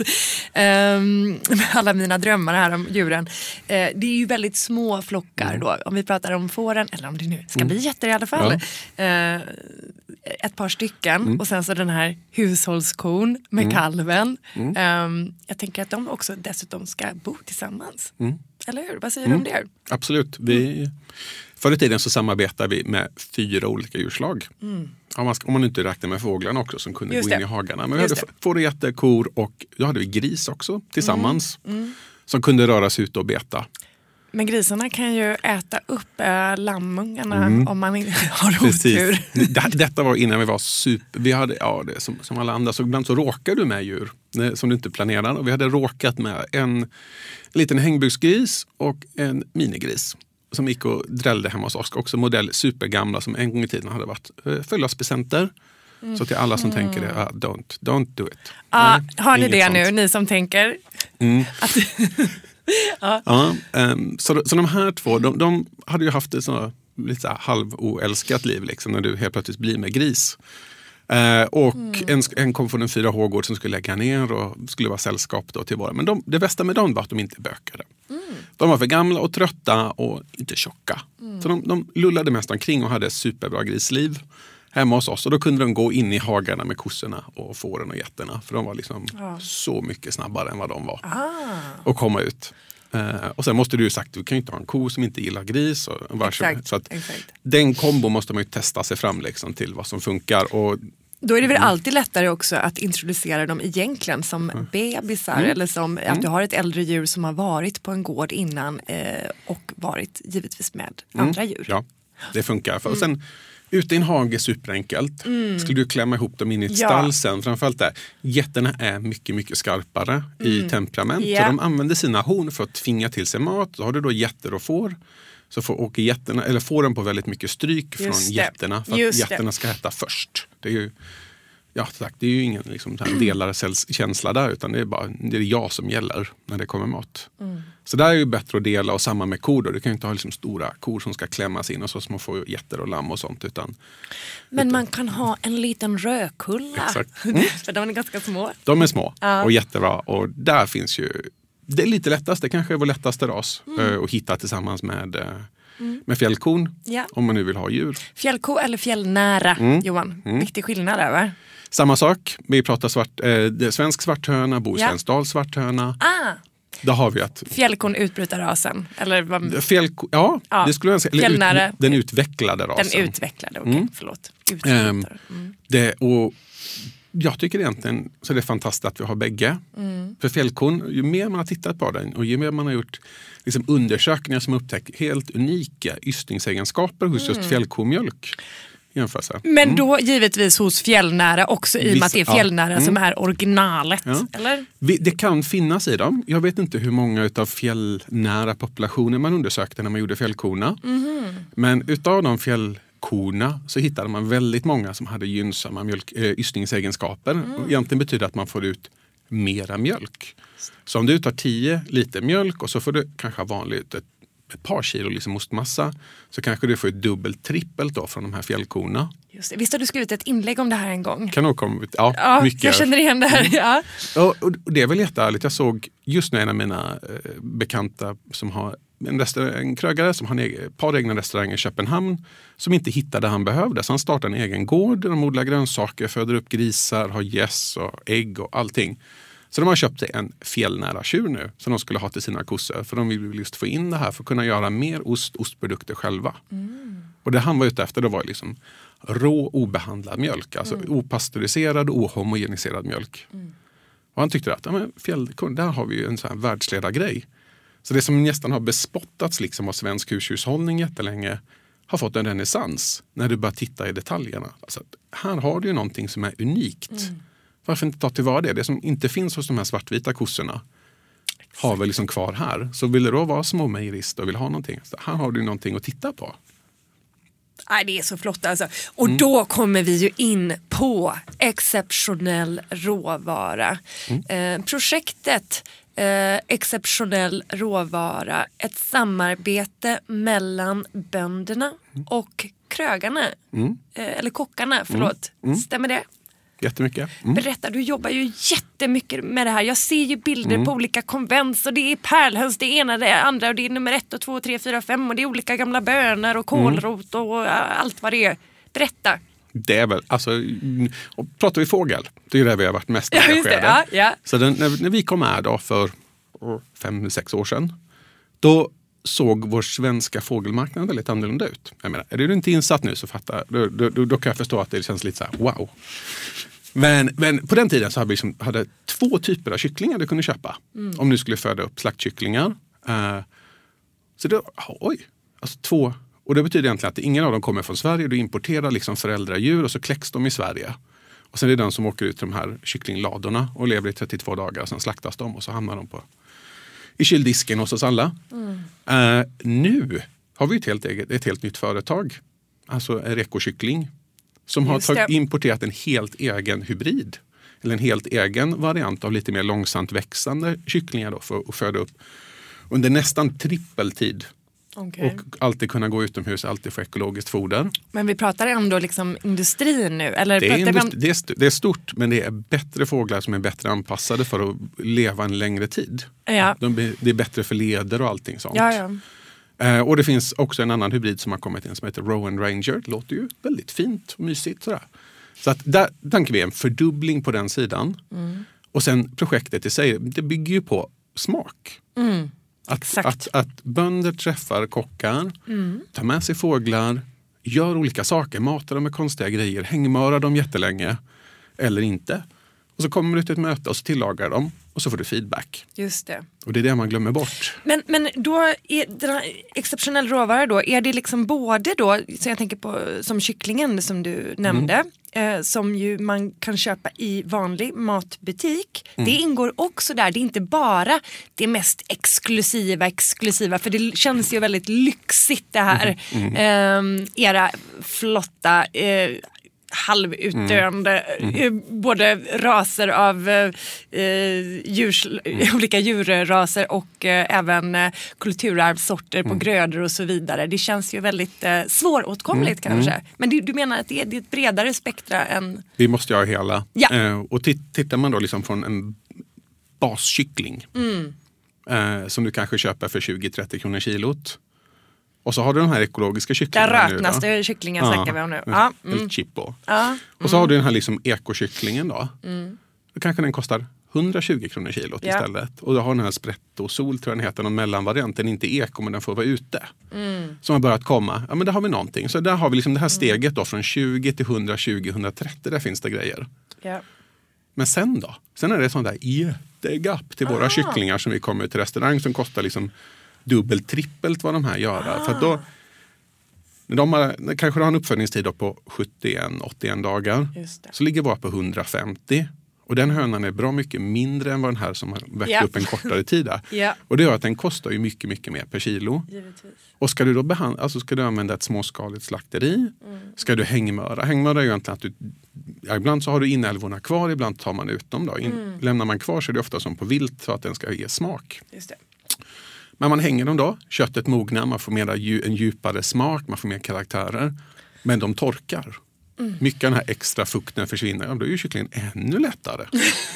Um, alla mina drömmar här om djuren. Uh, det är ju väldigt små flockar mm. då, om vi pratar om fåren, eller om det nu ska bli jätter i alla fall. Ja. Uh, ett par stycken mm. och sen så den här hushållskon med mm. kalven. Mm. Um, jag tänker att de också dessutom ska bo tillsammans. Mm. Eller hur? Vad säger mm. du om det? Absolut. Vi, förr i tiden så samarbetar vi med fyra olika djurslag. Mm. Om, man, om man inte räknar med fåglarna också som kunde Just gå in det. i hagarna. Men vi Just hade får, getter, kor och då hade vi gris också tillsammans. Mm. Mm. Som kunde röra sig ut och beta. Men grisarna kan ju äta upp äh, lammungarna mm. om man har otur. Det, detta var innan vi var super... Vi hade, ja, det, som, som alla andra, så ibland så råkar du med djur som du inte planerar. Och vi hade råkat med en, en liten hängbuksgris och en minigris som gick och drällde hemma hos oss. Också modell supergamla som en gång i tiden hade varit äh, födelsedagspresenter. Mm. Så till alla som mm. tänker det, uh, don't, don't do it. Ah, Nej, har ni det sånt. Nu, ni som tänker? Mm. Att ja. Ja, um, så, så de här två, de, de hade ju haft ett så, lite så här halvoälskat liv liksom, när du helt plötsligt blir med gris. Uh, och mm. en, en kom från en fyra H-gård som skulle lägga ner och skulle vara sällskap då till våra. Men de, det bästa med dem var att de inte bökade. Mm. De var för gamla och trötta och inte tjocka. Mm. Så de, de lullade mest omkring och hade ett superbra grisliv hemma hos oss. Och då kunde de gå in i hagarna med kossorna och fåren och getterna. För de var liksom ja. så mycket snabbare än vad de var. Ah. Och komma ut. Uh, och sen måste du ju sagt, du kan ju inte ha en ko som inte gillar gris. Och exakt, så att exakt. Den kombo måste man ju testa sig fram liksom, till vad som funkar. Och då är det väl alltid lättare också att introducera dem egentligen som mm. bebisar. Mm. Eller som att du har ett äldre djur som har varit på en gård innan eh, och varit givetvis med mm. andra djur. Ja, det funkar. Mm. Och sen ute i en hage är superenkelt. Mm. Skulle du klämma ihop dem in i ett ja. stall sen. Framförallt där. Getterna är mycket, mycket skarpare mm. i temperament. Yeah. Så de använder sina horn för att tvinga till sig mat. Så har du då getter och får. Så får åker getterna, eller får den på väldigt mycket stryk från getterna. För att Just getterna det. ska äta först. Det är ju, ja, tack, det är ju ingen liksom, delarkänsla där. Utan det är bara det är jag som gäller när det kommer mat. Mm. Så där är ju bättre att dela och samma med kor då. Du kan ju inte ha liksom stora kor som ska klämmas in och så små få getter och lamm och sånt. Utan, Men utan, man kan ha en liten rökulla. Exakt. Mm. För de är ganska små. De är små ja. och jättebra. Och där finns ju, det är lite lättast. Det kanske är vår lättaste ras mm. att hitta tillsammans med, mm. med fjällkon. Ja. Om man nu vill ha djur. Fjällko eller fjällnära, mm. Johan. Mm. Viktig skillnad där, va? Samma sak. Vi pratar svart, eh, svensk svarthöna, Bohuslänstals ja. svarthöna. Ah. Då har vi att fjällkon utbrytarrasen eller vad... Fjällko, ja, ja, det skulle jag säga. Eller ut, den utvecklade rasen. Den utvecklade, okej, okay, mm. förlåt. Mm. Det, och jag tycker egentligen så är det fantastiskt att vi har bägge. Mm. För fjällkon, ju mer man har tittat på den och ju mer man har gjort liksom, undersökningar som upptäckt helt unika ystningsegenskaper hos mm. just fjällkomjölk. Jämförelse. Men mm. då givetvis hos fjällnära också i och med att det är fjällnära ja. mm. som är originalet, ja. eller? Vi, det kan finnas i dem. Jag vet inte hur många utav fjällnära populationer man undersökte när man gjorde fjällkorna. Mm. Men utav de fjällkorna så hittade man väldigt många som hade gynnsamma mjölk, äh, ystningsegenskaper. Mm. Och egentligen betyder det att man får ut mera mjölk. Så om du tar tio liter mjölk och så får du kanske vanligt ett ett par kilo liksom ostmassa så kanske du får ett dubbelt, trippelt då från de här fjällkorna. Just det. Visst har du skrivit ett inlägg om det här en gång? Kan nog komma ut. Ja, ja mycket. Jag känner igen det här. Ja. Och, och det är väl jättehärligt. Jag såg just nu en av mina eh, bekanta som har en, restaurang, en krögare som har ett par egna restauranger i Köpenhamn som inte hittade det han behövde. Så han startade en egen gård där de odlar grönsaker, föder upp grisar, har gäss och ägg och allting. Så de har köpt sig en fjällnära tjur nu som de skulle ha till sina kossor. För de vill just få in det här för att kunna göra mer ost, ostprodukter själva. Mm. Och det han var ute efter, det var liksom rå, obehandlad mjölk. Alltså mm. opastöriserad, ohomogeniserad mjölk. Mm. Och han tyckte att ja, men fjällkorn, där har vi ju en sån här världsledargrej. Så det som nästan har bespottats liksom av svensk husdjurshållning jättelänge har fått en renässans när du börjar titta i detaljerna. Alltså, här har du ju någonting som är unikt. Mm. Varför inte ta tillvara det? Det som inte finns hos de här svartvita kossorna har vi liksom kvar här. Så vill du då vara små mejerist och vill ha någonting, så här har du någonting att titta på. Nej, det är så flott alltså. Och mm. då kommer vi ju in på exceptionell råvara. Mm. Eh, projektet eh, Exceptionell råvara, ett samarbete mellan bönderna mm. och krögarna. Mm. Eh, eller kockarna, förlåt. Mm. Stämmer det? Jättemycket. Mm. Berätta, du jobbar ju jättemycket med det här. Jag ser ju bilder mm. på olika konvents och det är pärlhöns, det ena, det andra och det är nummer ett och två, tre, fyra, fem och det är olika gamla bönor och kålrot och allt vad det är. Berätta. Det är väl, alltså, och pratar vi fågel, det är ju det vi har varit mest engagerade. Ja, ja, ja. Så den, när, när vi kom här då för fem, sex år sedan, då såg vår svenska fågelmarknad väldigt annorlunda ut. Jag menar, är du inte insatt nu så fattar, då, då, då kan jag förstå att det känns lite så här, wow. Men, men på den tiden så hade vi liksom, hade två typer av kycklingar du kunde köpa. Mm. Om du skulle föda upp slaktkycklingar. Uh, så då, oj, alltså två. Och det betyder egentligen att ingen av dem kommer från Sverige. Du importerar liksom föräldradjur och så kläcks de i Sverige. Och sen är det den som åker ut till de här kycklingladorna och lever i trettiotvå dagar. Och sen slaktas de och så hamnar de på i kyldisken hos oss alla. Mm. Uh, nu har vi ett helt, eget, ett helt nytt företag. Alltså en rekokyckling. Som har tagit, importerat en helt egen hybrid. Eller en helt egen variant av lite mer långsamt växande kycklingar då, för att föda upp under nästan trippeltid. Okay. Och alltid kunna gå utomhus, alltid få ekologiskt foder. Men vi pratar ändå liksom industrin nu? Eller det, är industri, om... det, är st- det är stort, men det är bättre fåglar som är bättre anpassade för att leva en längre tid. Ja. De, det är bättre för leder och allting sånt. Ja, ja. Eh, och det finns också en annan hybrid som har kommit in som heter Rowan Ranger. Det låter ju väldigt fint och mysigt sådär. Så att där tänker vi en fördubbling på den sidan. Mm. Och sen projektet i sig, det bygger ju på smak. Mm. Att, att, att bönder träffar kockar, mm. tar med sig fåglar, gör olika saker, matar dem med konstiga grejer, hängmörar dem jättelänge eller inte. Och så kommer du till ett möte och så tillagar dem och så får du feedback. Just det. Och det är det man glömmer bort. Men, men då är den här exceptionell råvara då, är det liksom både då, så jag tänker på som kycklingen som du nämnde, mm. eh, som ju man kan köpa i vanlig matbutik. Mm. Det ingår också där, det är inte bara det mest exklusiva, exklusiva, för det känns ju väldigt lyxigt det här. Mm. Mm. Eh, era flotta eh, halvutdöende mm. Mm. både raser av eh, djurs, mm. olika djurraser och eh, även eh, kulturarvssorter mm. på grödor och så vidare. Det känns ju väldigt eh, svåråtkomligt mm. kanske. Mm. Men du, du menar att det är, det är ett bredare spektra än... Vi måste ju ha hela. Ja. Eh, och t- tittar man då liksom från en baskyckling mm. eh, som du kanske köper för tjugo till trettio kronor kilot. Och så har du de här ekologiska kycklingarna. Den rötnaste kycklingen snackar vi om nu. Ja. Mm. El Chipo. Ja. Mm. Och så har du den här liksom ekokycklingen då. Mm. Då kanske den kostar hundratjugo kronor kilot ja. istället. Och då har den här Spretto Sol, tror jag den heter, någon mellanvariant. Den är inte eko, men den får vara ute. Mm. Som har börjat komma. Ja, men där har vi någonting. Så där har vi liksom det här steget då från tjugo till hundratjugo till hundratrettio. Där finns det grejer. Ja. Men sen då? Sen är det sånt där jättegap till våra ah. kycklingar som vi kommer till restaurang som kostar liksom dubbelt, trippelt vad de här gör. Ah. För att då, de har, kanske de har en uppfödningstid på sjuttioen till åttioen dagar. Så ligger våra på hundrafemtio. Och den hönan är bra mycket mindre än vad den här som har växt yep. upp en kortare tid. Yep. Och det gör att den kostar ju mycket, mycket mer per kilo. Givetvis. Och ska du då behandla, alltså ska du använda ett småskaligt slakteri, mm. ska du hängmöra. Hängmöra är ju egentligen att du, ja, ibland så har du inälvorna kvar, ibland tar man ut dem då. In, mm. Lämnar man kvar så är det ofta som på vilt så att den ska ge smak. Just det. Men man hänger dem då, köttet mognar, man får mer en djupare smak, man får mer karaktärer. Men de torkar. Mm. Mycket av den här extra fukten försvinner. Ja, då är ju kycklingen ännu lättare.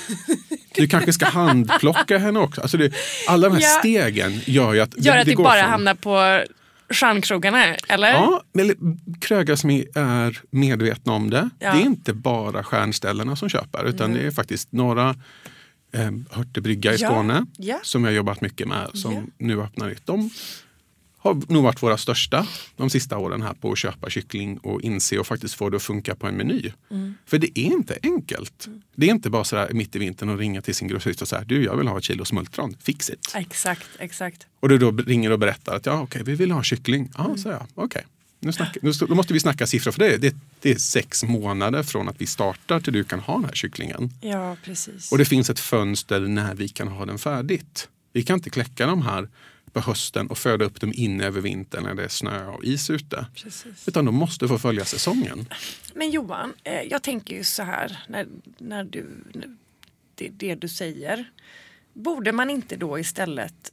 Du kanske ska handplocka henne också. Alltså det, alla de här ja. stegen gör ju att... Gör det, att det det går bara från, hamnar på stjärnkrogarna, eller? Ja, eller krögar som är medvetna om det. Ja. Det är inte bara stjärnställena som köper, utan mm. det är faktiskt några eh, Hörtebrygga i Ja, Skåne ja. som jag har jobbat mycket med som Ja. nu öppnar nytt. De har nog varit våra största de sista åren här på att köpa kyckling och inse och faktiskt få det att funka på en meny. Mm. För det är inte enkelt. Mm. Det är inte bara så där mitt i vintern och ringa till sin grossist och säga du, jag vill ha ett kilo smultron, fix it. Exakt, exakt. Och du då ringer och berättar att ja okej, okay, vi vill ha kyckling. Ja, mm. så jag, okej. Okay. Nu, snackar, nu då måste vi snacka siffror för det. det. Det är sex månader från att vi startar till du kan ha den här kycklingen. Ja, precis. Och det finns ett fönster när vi kan ha den färdigt. Vi kan inte kläcka de här på hösten och föda upp dem in över vintern när det är snö och is ute. Precis. Utan de måste få följa säsongen. Men Johan, jag tänker ju så här när, när du, det, det du säger. Borde man inte då istället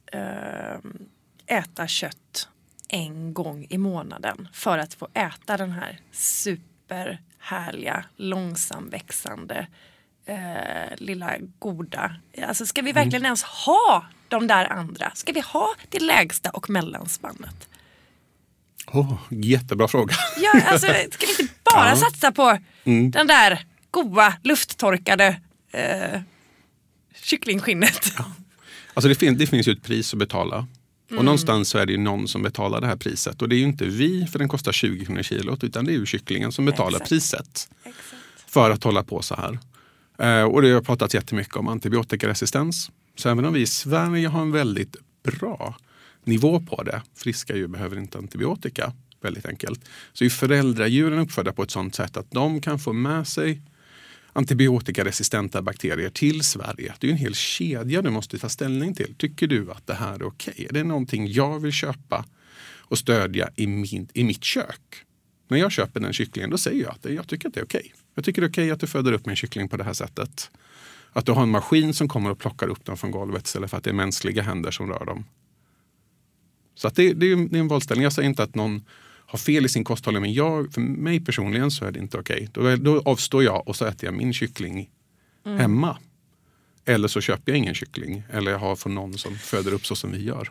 äh, äta kött en gång i månaden för att få äta den här superhärliga, långsamväxande eh, lilla goda. Alltså ska vi verkligen mm. ens ha de där andra? Ska vi ha det lägsta och mellanspannet? Oh, jättebra fråga. Ja, alltså ska vi inte bara ja. satsa på mm. den där goda, lufttorkade eh, kycklingskinnet? Ja. Alltså det, fin- det finns ju ett pris att betala. Mm. Och någonstans så är det ju någon som betalar det här priset. Och det är ju inte vi, för den kostar tjugo kronor kilot, utan det är ju kycklingen som betalar Exakt. priset. Exakt. För att hålla på så här. Eh, och det har pratat jättemycket om antibiotikaresistens. Så även om vi i Sverige har en väldigt bra nivå på det, friska djur behöver inte antibiotika, väldigt enkelt. Så är föräldradjuren uppfödda på ett sådant sätt att de kan få med sig antibiotikaresistenta bakterier till Sverige. Det är ju en hel kedja du måste ta ställning till. Tycker du att det här är okej? Är det någonting jag vill köpa och stödja i, min, i mitt kök? När jag köper den kycklingen då säger jag att jag tycker att det är okej. Jag tycker det är okej att du föder upp en kyckling på det här sättet. Att du har en maskin som kommer och plockar upp dem från golvet istället för att det är mänskliga händer som rör dem. Så att det, det, är, det är en valställning. Jag säger inte att någon har fel i sin kosthållning, men jag, för mig personligen så är det inte okej. Då, då avstår jag och så äter jag min kyckling mm. hemma. Eller så köper jag ingen kyckling. Eller jag har från någon som föder upp så som vi gör.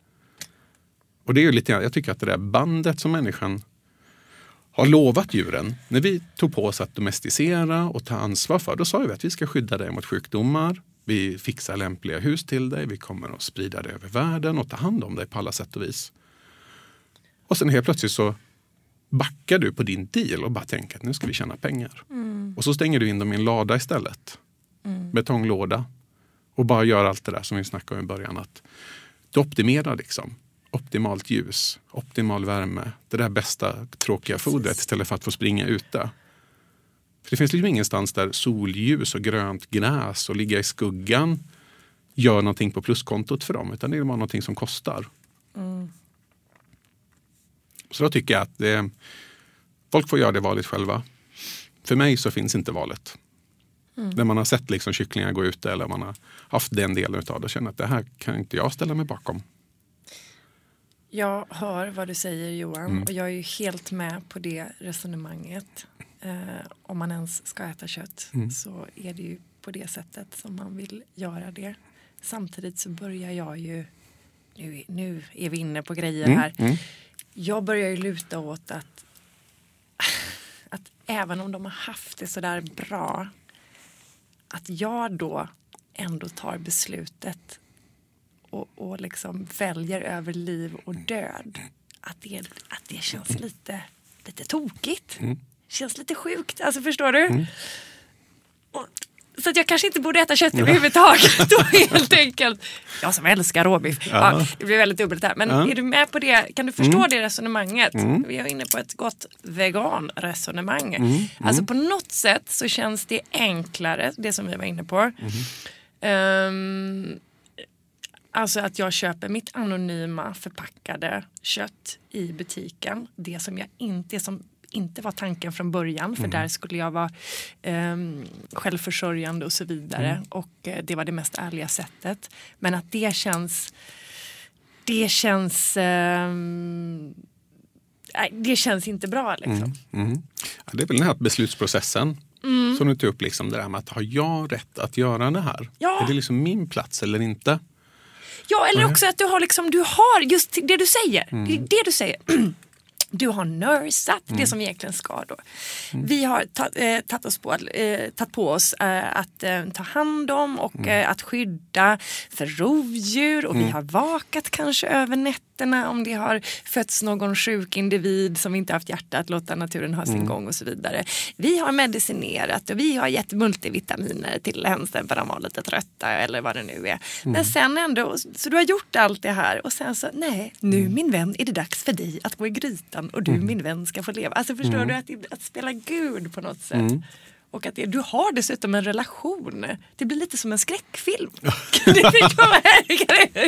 Och det är ju lite, jag tycker att det där bandet som människan har lovat djuren. När vi tog på oss att domesticera och ta ansvar för, då sa vi att vi ska skydda dig mot sjukdomar. Vi fixar lämpliga hus till dig. Vi kommer att sprida det över världen och ta hand om dig på alla sätt och vis. Och sen helt plötsligt så backar du på din deal och bara tänker att nu ska vi tjäna pengar. Mm. Och så stänger du in dem i en lada istället. Mm. Betonglåda. Och bara gör allt det där som vi snackade om i början. Att du optimerar liksom. Optimalt ljus, optimal värme. Det där bästa tråkiga Precis. fodret istället för att få springa ute. För det finns liksom ingenstans där solljus och grönt gräs och ligga i skuggan gör någonting på pluskontot för dem. Utan det är bara någonting som kostar. Mm. Så då tycker jag att det, folk får göra det valet själva. För mig så finns inte valet. Mm. När man har sett liksom kycklingar gå ute eller man har haft den delen av det och känner att det här kan inte jag ställa mig bakom. Jag hör vad du säger Johan mm. och jag är ju helt med på det resonemanget. Eh, om man ens ska äta kött mm. så är det ju på det sättet som man vill göra det. Samtidigt så börjar jag ju, nu, nu är vi inne på grejer mm. här. Mm. Jag börjar ju luta åt att, att även om de har haft det så där bra, att jag då ändå tar beslutet och, och liksom väljer över liv och död. Att det, att det känns lite, lite tokigt. Mm. Känns lite sjukt, alltså förstår du? Mm. Och, så att jag kanske inte borde äta kött överhuvudtaget då helt enkelt. Jag som älskar råbiff. Ja. Ja, det blir väldigt dubbelt här. Men ja. är du med på det? Kan du förstå mm. det resonemanget? Mm. Vi är inne på ett gott vegan-resonemang. Mm. Mm. Alltså på något sätt så känns det enklare, det som vi var inne på. Mm. Um, alltså att jag köper mitt anonyma förpackade kött i butiken. Det som jag inte, som inte var tanken från början. För mm. där skulle jag vara um, självförsörjande och så vidare. Mm. Och uh, det var det mest ärliga sättet. Men att det känns... Det känns... Um, det känns inte bra liksom. Mm. Mm. Ja, det är väl den här beslutsprocessen. Mm. Som du tog upp liksom det där med att har jag rätt att göra det här? Ja. Är det liksom min plats eller inte? Ja, eller också att du har liksom, du har just det du säger. Mm. Det är det du säger. Du har nursat, Mm. det som vi egentligen ska då. Mm. Vi har tagit eh, tagit oss på, eh, tagit på oss eh, att eh, ta hand om och mm. eh, att skydda för rovdjur. Och mm. vi har vakat kanske över nätterna om det har fötts någon sjuk individ som inte haft hjärta att låta naturen ha sin mm. gång och så vidare. Vi har medicinerat och vi har gett multivitaminer till hänsen för de var lite trötta eller vad det nu är. Mm. Men sen ändå, så du har gjort allt det här och sen så, nej, nu mm. min vän är det dags för dig att gå i grytan och du, mm. min vän, ska få leva. Alltså förstår mm. du att, att spela Gud på något sätt. Mm. Och att det, du har dessutom en relation. Det blir lite som en skräckfilm. Kan du förstå vad jag, kan du,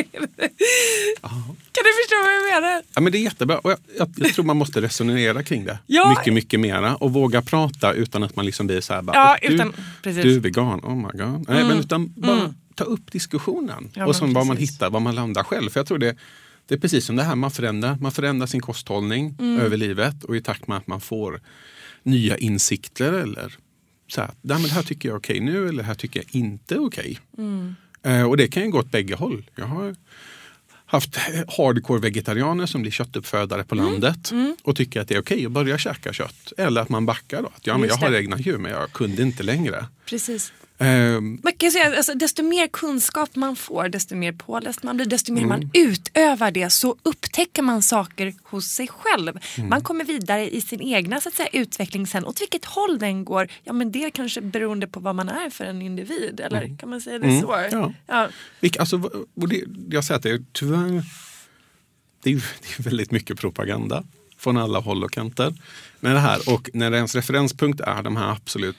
kan du förstå vad jag menar? Ja, men det är jättebra. Och jag, jag, jag tror man måste resonera kring det. Ja. Mycket, mycket mera. Och våga prata utan att man liksom blir så här. Bara, ja, du, utan, precis. du är vegan, oh my god. Mm. Nej, men utan bara mm. ta upp diskussionen. Ja, och så vad man precis. hittar, vad man landar själv. För jag tror det Det är precis som det här man förändrar. Man förändrar sin kosthållning mm. över livet och i takt med att man får nya insikter eller så här, nej, men det här tycker jag är okej nu eller det här tycker jag inte är okej. Mm. Eh, och det kan ju gå åt bägge håll. Jag har haft hardcore vegetarianer som blir köttuppfödare på mm. landet mm. och tycker att det är okej att börja käka kött. Eller att man backar då. Att, ja, men jag har egna djur men jag kunde inte längre. Precis. Um, man kan säga, alltså, desto mer kunskap man får, desto mer påläst man blir, desto mer mm. man utövar det, så upptäcker man saker hos sig själv. Mm. Man kommer vidare i sin egna så att säga, utveckling sen. Åt vilket håll den går, ja men det är kanske beroende på vad man är för en individ. Eller mm. kan man säga det mm. så? Ja. Ja. Vilka, alltså, och det, jag säger att det är tyvärr det är, det är väldigt mycket propaganda från alla håll och kanter. Med det här, och när ens referenspunkt är de här absolut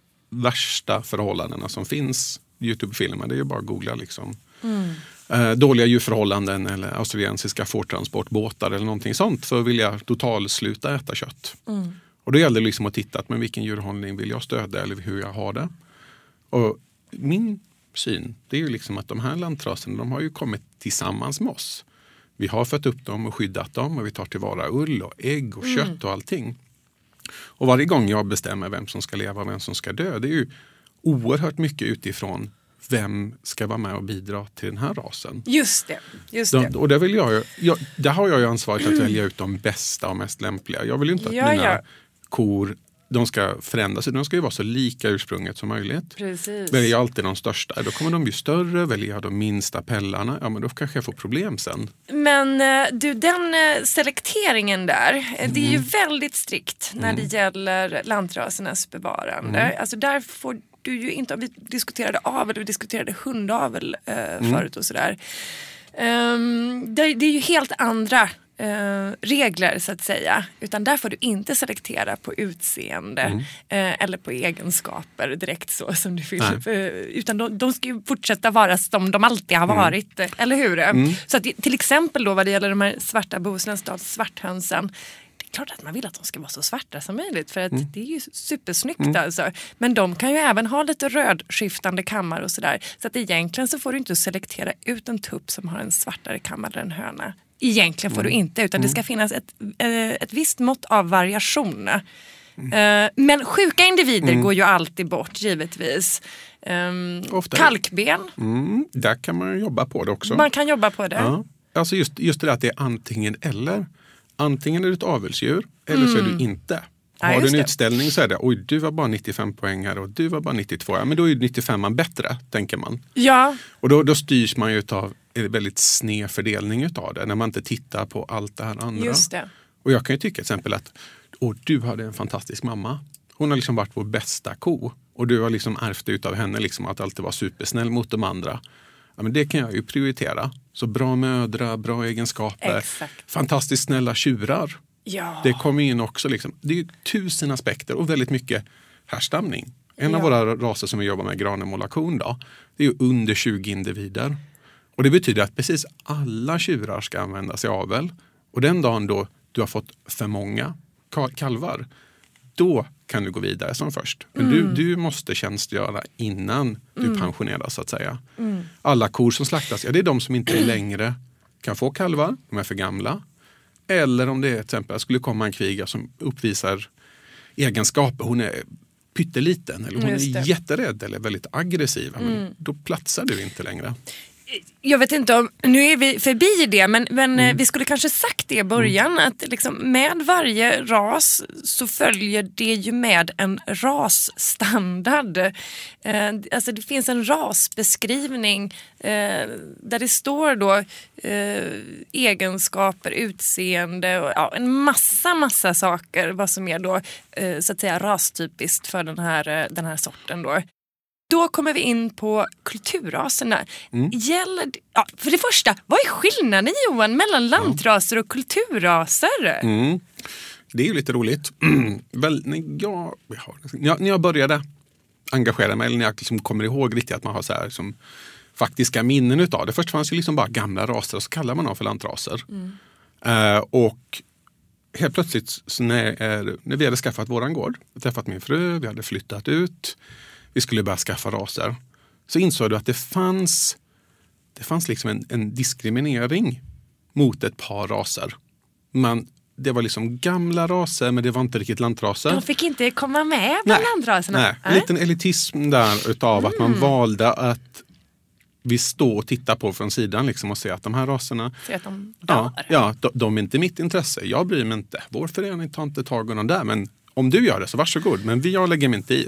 värsta förhållandena som finns i YouTube-filmer, det är ju bara att googla liksom. Mm. Eh, dåliga djurförhållanden eller australiensiska fårtransportbåtar eller någonting sånt, så vill jag totalt sluta äta kött. Mm. Och då gäller det liksom att titta att men vilken djurhållning vill jag stödja eller hur jag har det. Och min syn, det är ju liksom att de här lantraserna, de har ju kommit tillsammans med oss. Vi har fött upp dem och skyddat dem och vi tar tillvara ull och ägg och mm. kött och allting. Och varje gång jag bestämmer vem som ska leva och vem som ska dö, det är ju oerhört mycket utifrån vem ska vara med och bidra till den här rasen. Just det. Just det. Och där, vill jag, jag, där har jag ju ansvaret att välja ut de bästa och mest lämpliga. Jag vill ju inte att ja, mina ja. kor, de ska förändras. De ska ju vara så lika ursprunget som möjligt. Precis. Väljer jag alltid de största. Då kommer de bli större. Väljer jag de minsta pellarna, ja men då kanske jag får problem sen. Men du, den selekteringen där, mm. det är ju väldigt strikt när mm. det gäller lantrasernas bevarande. Mm. Alltså där får du ju inte, vi diskuterade avel, vi diskuterade hundavel eh, mm. förut och sådär. Um, det, det är ju helt andra Uh, regler så att säga, utan där får du inte selektera på utseende mm. uh, eller på egenskaper direkt så som du vill, uh, utan de, de ska ju fortsätta vara som de alltid har varit, mm. eller hur? Mm. Så att till exempel då vad det gäller de här svarta bohuslänstads svarthönsen, det är klart att man vill att de ska vara så svarta som möjligt för att mm. det är ju supersnyggt mm. alltså. Men de kan ju även ha lite rödskiftande kammar och sådär, så att egentligen så får du inte selektera ut en tupp som har en svartare kammare än en höna. Egentligen får mm. du inte, utan mm. det ska finnas ett, ett visst mått av variation. Mm. Men sjuka individer mm. går ju alltid bort, givetvis. Um, kalkben. Mm. Där kan man jobba på det också. Man kan jobba på det. Ja. Alltså just, just det där att det är antingen eller. Antingen är du ett avelsdjur eller mm. så är du inte. Har ja, du en det. utställning så är det, oj du var bara nittiofem poängare och du var bara nittiotvå. Ja, men då är nittiofem bättre, tänker man. Ja. Och då, då styrs man ju av en väldigt sned fördelning utav det. När man inte tittar på allt det här andra. Just det. Och jag kan ju tycka till exempel att åh, du hade en fantastisk mamma. Hon har liksom varit vår bästa ko. Och du har liksom ärvt ut av henne liksom att alltid vara supersnäll mot de andra. Ja, men det kan jag ju prioritera. Så bra mödra, bra egenskaper. Exakt. Fantastiskt snälla tjurar. Ja. Det kommer in också. Liksom. Det är ju tusen aspekter och väldigt mycket härstamning. En ja. av våra raser som vi jobbar med, granemål och kon, då, det är ju under tjugo individer. Och det betyder att precis alla tjurar ska användas i avel. Och den dagen då du har fått för många kalvar, då kan du gå vidare som först. Men mm. du, du måste tjänstgöra innan du mm. pensioneras så att säga. Mm. Alla kor som slaktas, ja, det är de som inte längre kan få kalvar, de är för gamla. Eller om det är till exempel, skulle komma en kviga som uppvisar egenskaper, hon är pytteliten eller hon är jätterädd eller väldigt aggressiv, mm. men då platsar du inte längre. Jag vet inte om, nu är vi förbi det, men, men Mm. vi skulle kanske sagt det i början, mm. att liksom med varje ras så följer det ju med en rasstandard. Eh, alltså det finns en rasbeskrivning eh, där det står då eh, egenskaper, utseende och ja, en massa, massa saker, vad som är då eh, så att säga rastypiskt för den här, den här sorten då. Då kommer vi in på kulturraserna. Mm. Gäller, ja, för det första, vad är skillnaden, Johan, mellan lantraser och kulturraser? Mm. Det är ju lite roligt. Väl, när, jag, när jag började engagera mig, eller när jag liksom kommer ihåg riktigt att man har så här, som faktiska minnen utav det. Först fanns ju liksom bara gamla raser, och så kallar man dem för lantraser. Mm. Uh, och helt plötsligt, så när, när vi hade skaffat våran gård, träffat min fru, vi hade flyttat ut, vi skulle börja skaffa raser, så insåg du att det fanns det fanns liksom en, en diskriminering mot ett par raser. Man, det var liksom gamla raser, men det var inte riktigt lantraser. De fick inte komma med bland lantraserna. Nej, en liten elitism där utav mm. att man valde att vi står och tittar på från sidan liksom och ser att de här raserna, så att de, ja, ja, de, de är inte mitt intresse. Jag bryr mig inte. Vår förening tar inte tag i någon där, men om du gör det så varsågod. Men vi, jag lägger mig inte i.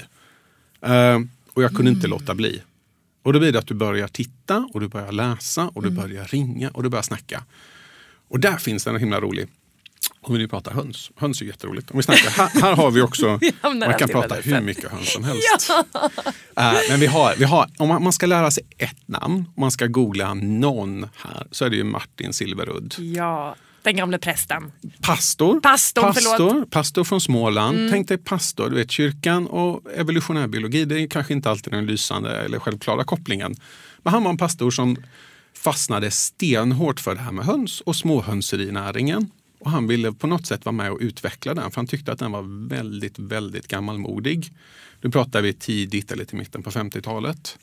Uh, och jag kunde mm. inte låta bli. Och då blir det att du börjar titta och du börjar läsa och du mm. börjar ringa och du börjar snacka. Och där finns det en himla rolig, om vi nu pratar höns. Höns är jätteroligt. Om vi snackar, här, här har vi också, man kan prata hur mycket höns som helst. Ja. Uh, men vi har, vi har, om man ska lära sig ett namn, om man ska googla någon här, så är det ju Martin Silverudd. Ja. Den gamla prästen. Pastor. Pastor, pastor, pastor från Småland. Mm. Tänk dig pastor, du vet, kyrkan och evolutionär biologi. Det är kanske inte alltid den lysande eller självklara kopplingen. Men han var en pastor som fastnade stenhårt för det här med höns och småhönserinäringen. Och han ville på något sätt vara med och utveckla den. För han tyckte att den var väldigt, väldigt gammalmodig. Nu pratar vi tidigt eller till mitten på femtiotalet.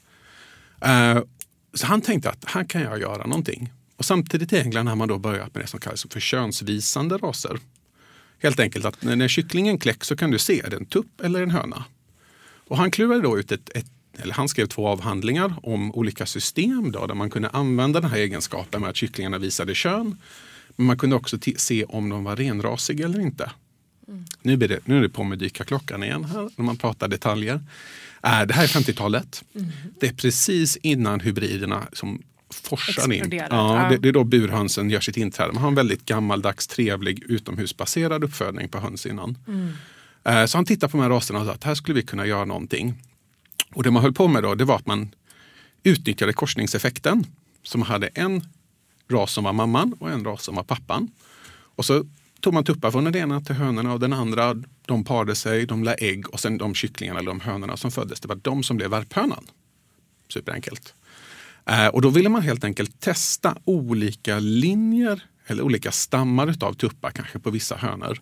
Uh, så han tänkte att här kan jag göra någonting. Och samtidigt i England har man då börjat med det som kallas för könsvisande raser. Helt enkelt att när kycklingen kläcks så kan du se är det en tupp eller en höna. Och han klurade då ut ett, ett eller han skrev två avhandlingar om olika system då, där man kunde använda den här egenskapen med att kycklingarna visade kön. Men man kunde också t- se om de var renrasiga eller inte. Mm. Nu, blir det, nu är det på med dyka klockan igen här när man pratar detaljer. Äh, det här är femtiotalet. Mm. Det är precis innan hybriderna som forsar in. Ja, det, det är då burhönsen gör sitt inträde. Man har en väldigt gammaldags, trevlig, utomhusbaserad uppfödning på höns innan. Mm. Eh, så han tittade på de här raserna och sa att här skulle vi kunna göra någonting. Och det man höll på med då, det var att man utnyttjade korsningseffekten. Så man hade en ras som var mamman och en ras som var pappan. Och så tog man tuppar från den ena till hönorna och den andra, de parade sig, de la ägg och sen de kycklingarna eller de hönorna som föddes, det var de som blev värphönan. Superenkelt. Eh, och då ville man helt enkelt testa olika linjer eller olika stammar utav tuppar kanske på vissa hönor.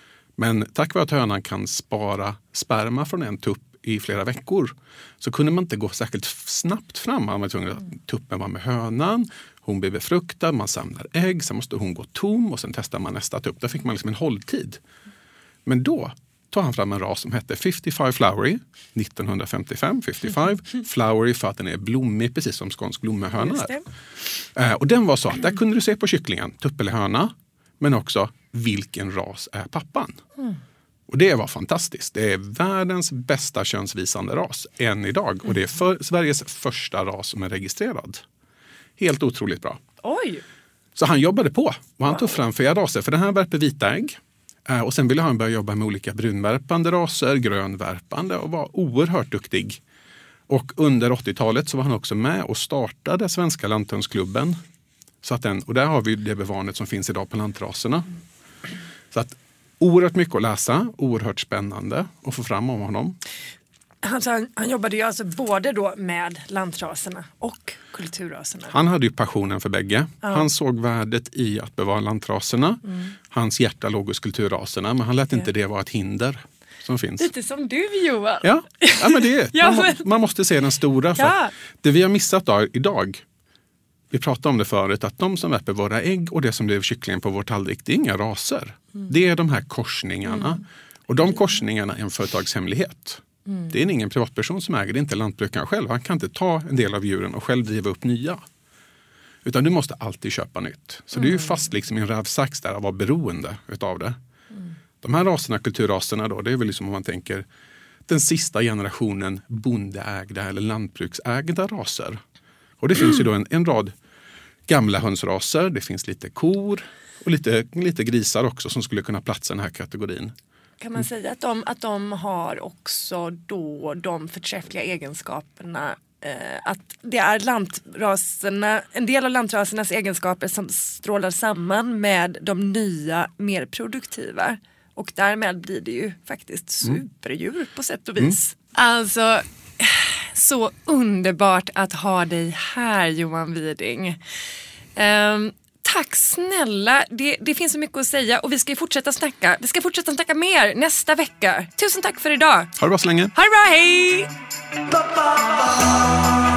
Men tack vare att hönan kan spara sperma från en tupp i flera veckor så kunde man inte gå särskilt snabbt fram. Man var tvungen att tuppen var med hönan, hon blev befruktad, man samlar ägg, sen måste hon gå tom och sen testar man nästa tupp. Där fick man liksom en hålltid. Men då tar han fram en ras som hette femtiofem Flowery nittonhundrafemtiofem. femtiofem Flowery för att den är blommig, precis som skånsk blommehöna är. Och den var så att där kunde du se på kycklingen, tupp eller höna, men också vilken ras är pappan. Mm. Och det var fantastiskt. Det är världens bästa könsvisande ras än idag. Och det är för Sveriges första ras som är registrerad. Helt otroligt bra. Oj! Så han jobbade på och han tog fram flera raser. För den här värper vita ägg. Och sen ville han börja jobba med olika brunvärpande raser, grönvärpande och var oerhört duktig. Och under åttiotalet så var han också med och startade Svenska Lanthönsklubben. Så att den, och där har vi det bevarandet som finns idag på lantraserna. Så att oerhört mycket att läsa, oerhört spännande att få fram om honom. Alltså, han, han jobbade ju alltså både då med lantraserna och kulturraserna. Han hade ju passionen för bägge. Ja. Han såg värdet i att bevara lantraserna. Mm. Hans hjärta låg hos kulturraserna, men han lät ja. inte det vara ett hinder som finns. Lite som du, Johan. Ja, ja men det är ja, man, men... man måste se den stora. För ja. Det vi har missat då, idag, vi pratade om det förut, att de som värper våra ägg och det som blev kycklingen på vår tallrik, det är inga raser. Mm. Det är de här korsningarna. Mm. Och de korsningarna är en företagshemlighet. Mm. Det är ingen privatperson som äger det, inte lantbrukaren själv. Han kan inte ta en del av djuren och själv driva upp nya. Utan du måste alltid köpa nytt. Så mm. du är ju fast liksom i en rävsax där att vara beroende utav det. Mm. De här raserna, kulturraserna då, det är väl liksom om man tänker den sista generationen bondeägda eller lantbruksägda raser. Och det mm. finns ju då en, en rad gamla hönsraser, det finns lite kor och lite, lite grisar också som skulle kunna platsa i den här kategorin. Kan man säga att de, att de har också då de förträffliga egenskaperna, eh, att det är lantraserna, en del av lantrasernas egenskaper som strålar samman med de nya, mer produktiva. Och därmed blir det ju faktiskt superdjur på sätt och vis. Mm. Alltså, så underbart att ha dig här, Johan Widing. Um, tack snälla. Det, det finns så mycket att säga och vi ska fortsätta snacka. Vi ska fortsätta snacka mer nästa vecka. Tusen tack för idag. Ha det bra så länge. Ha det bra, hej!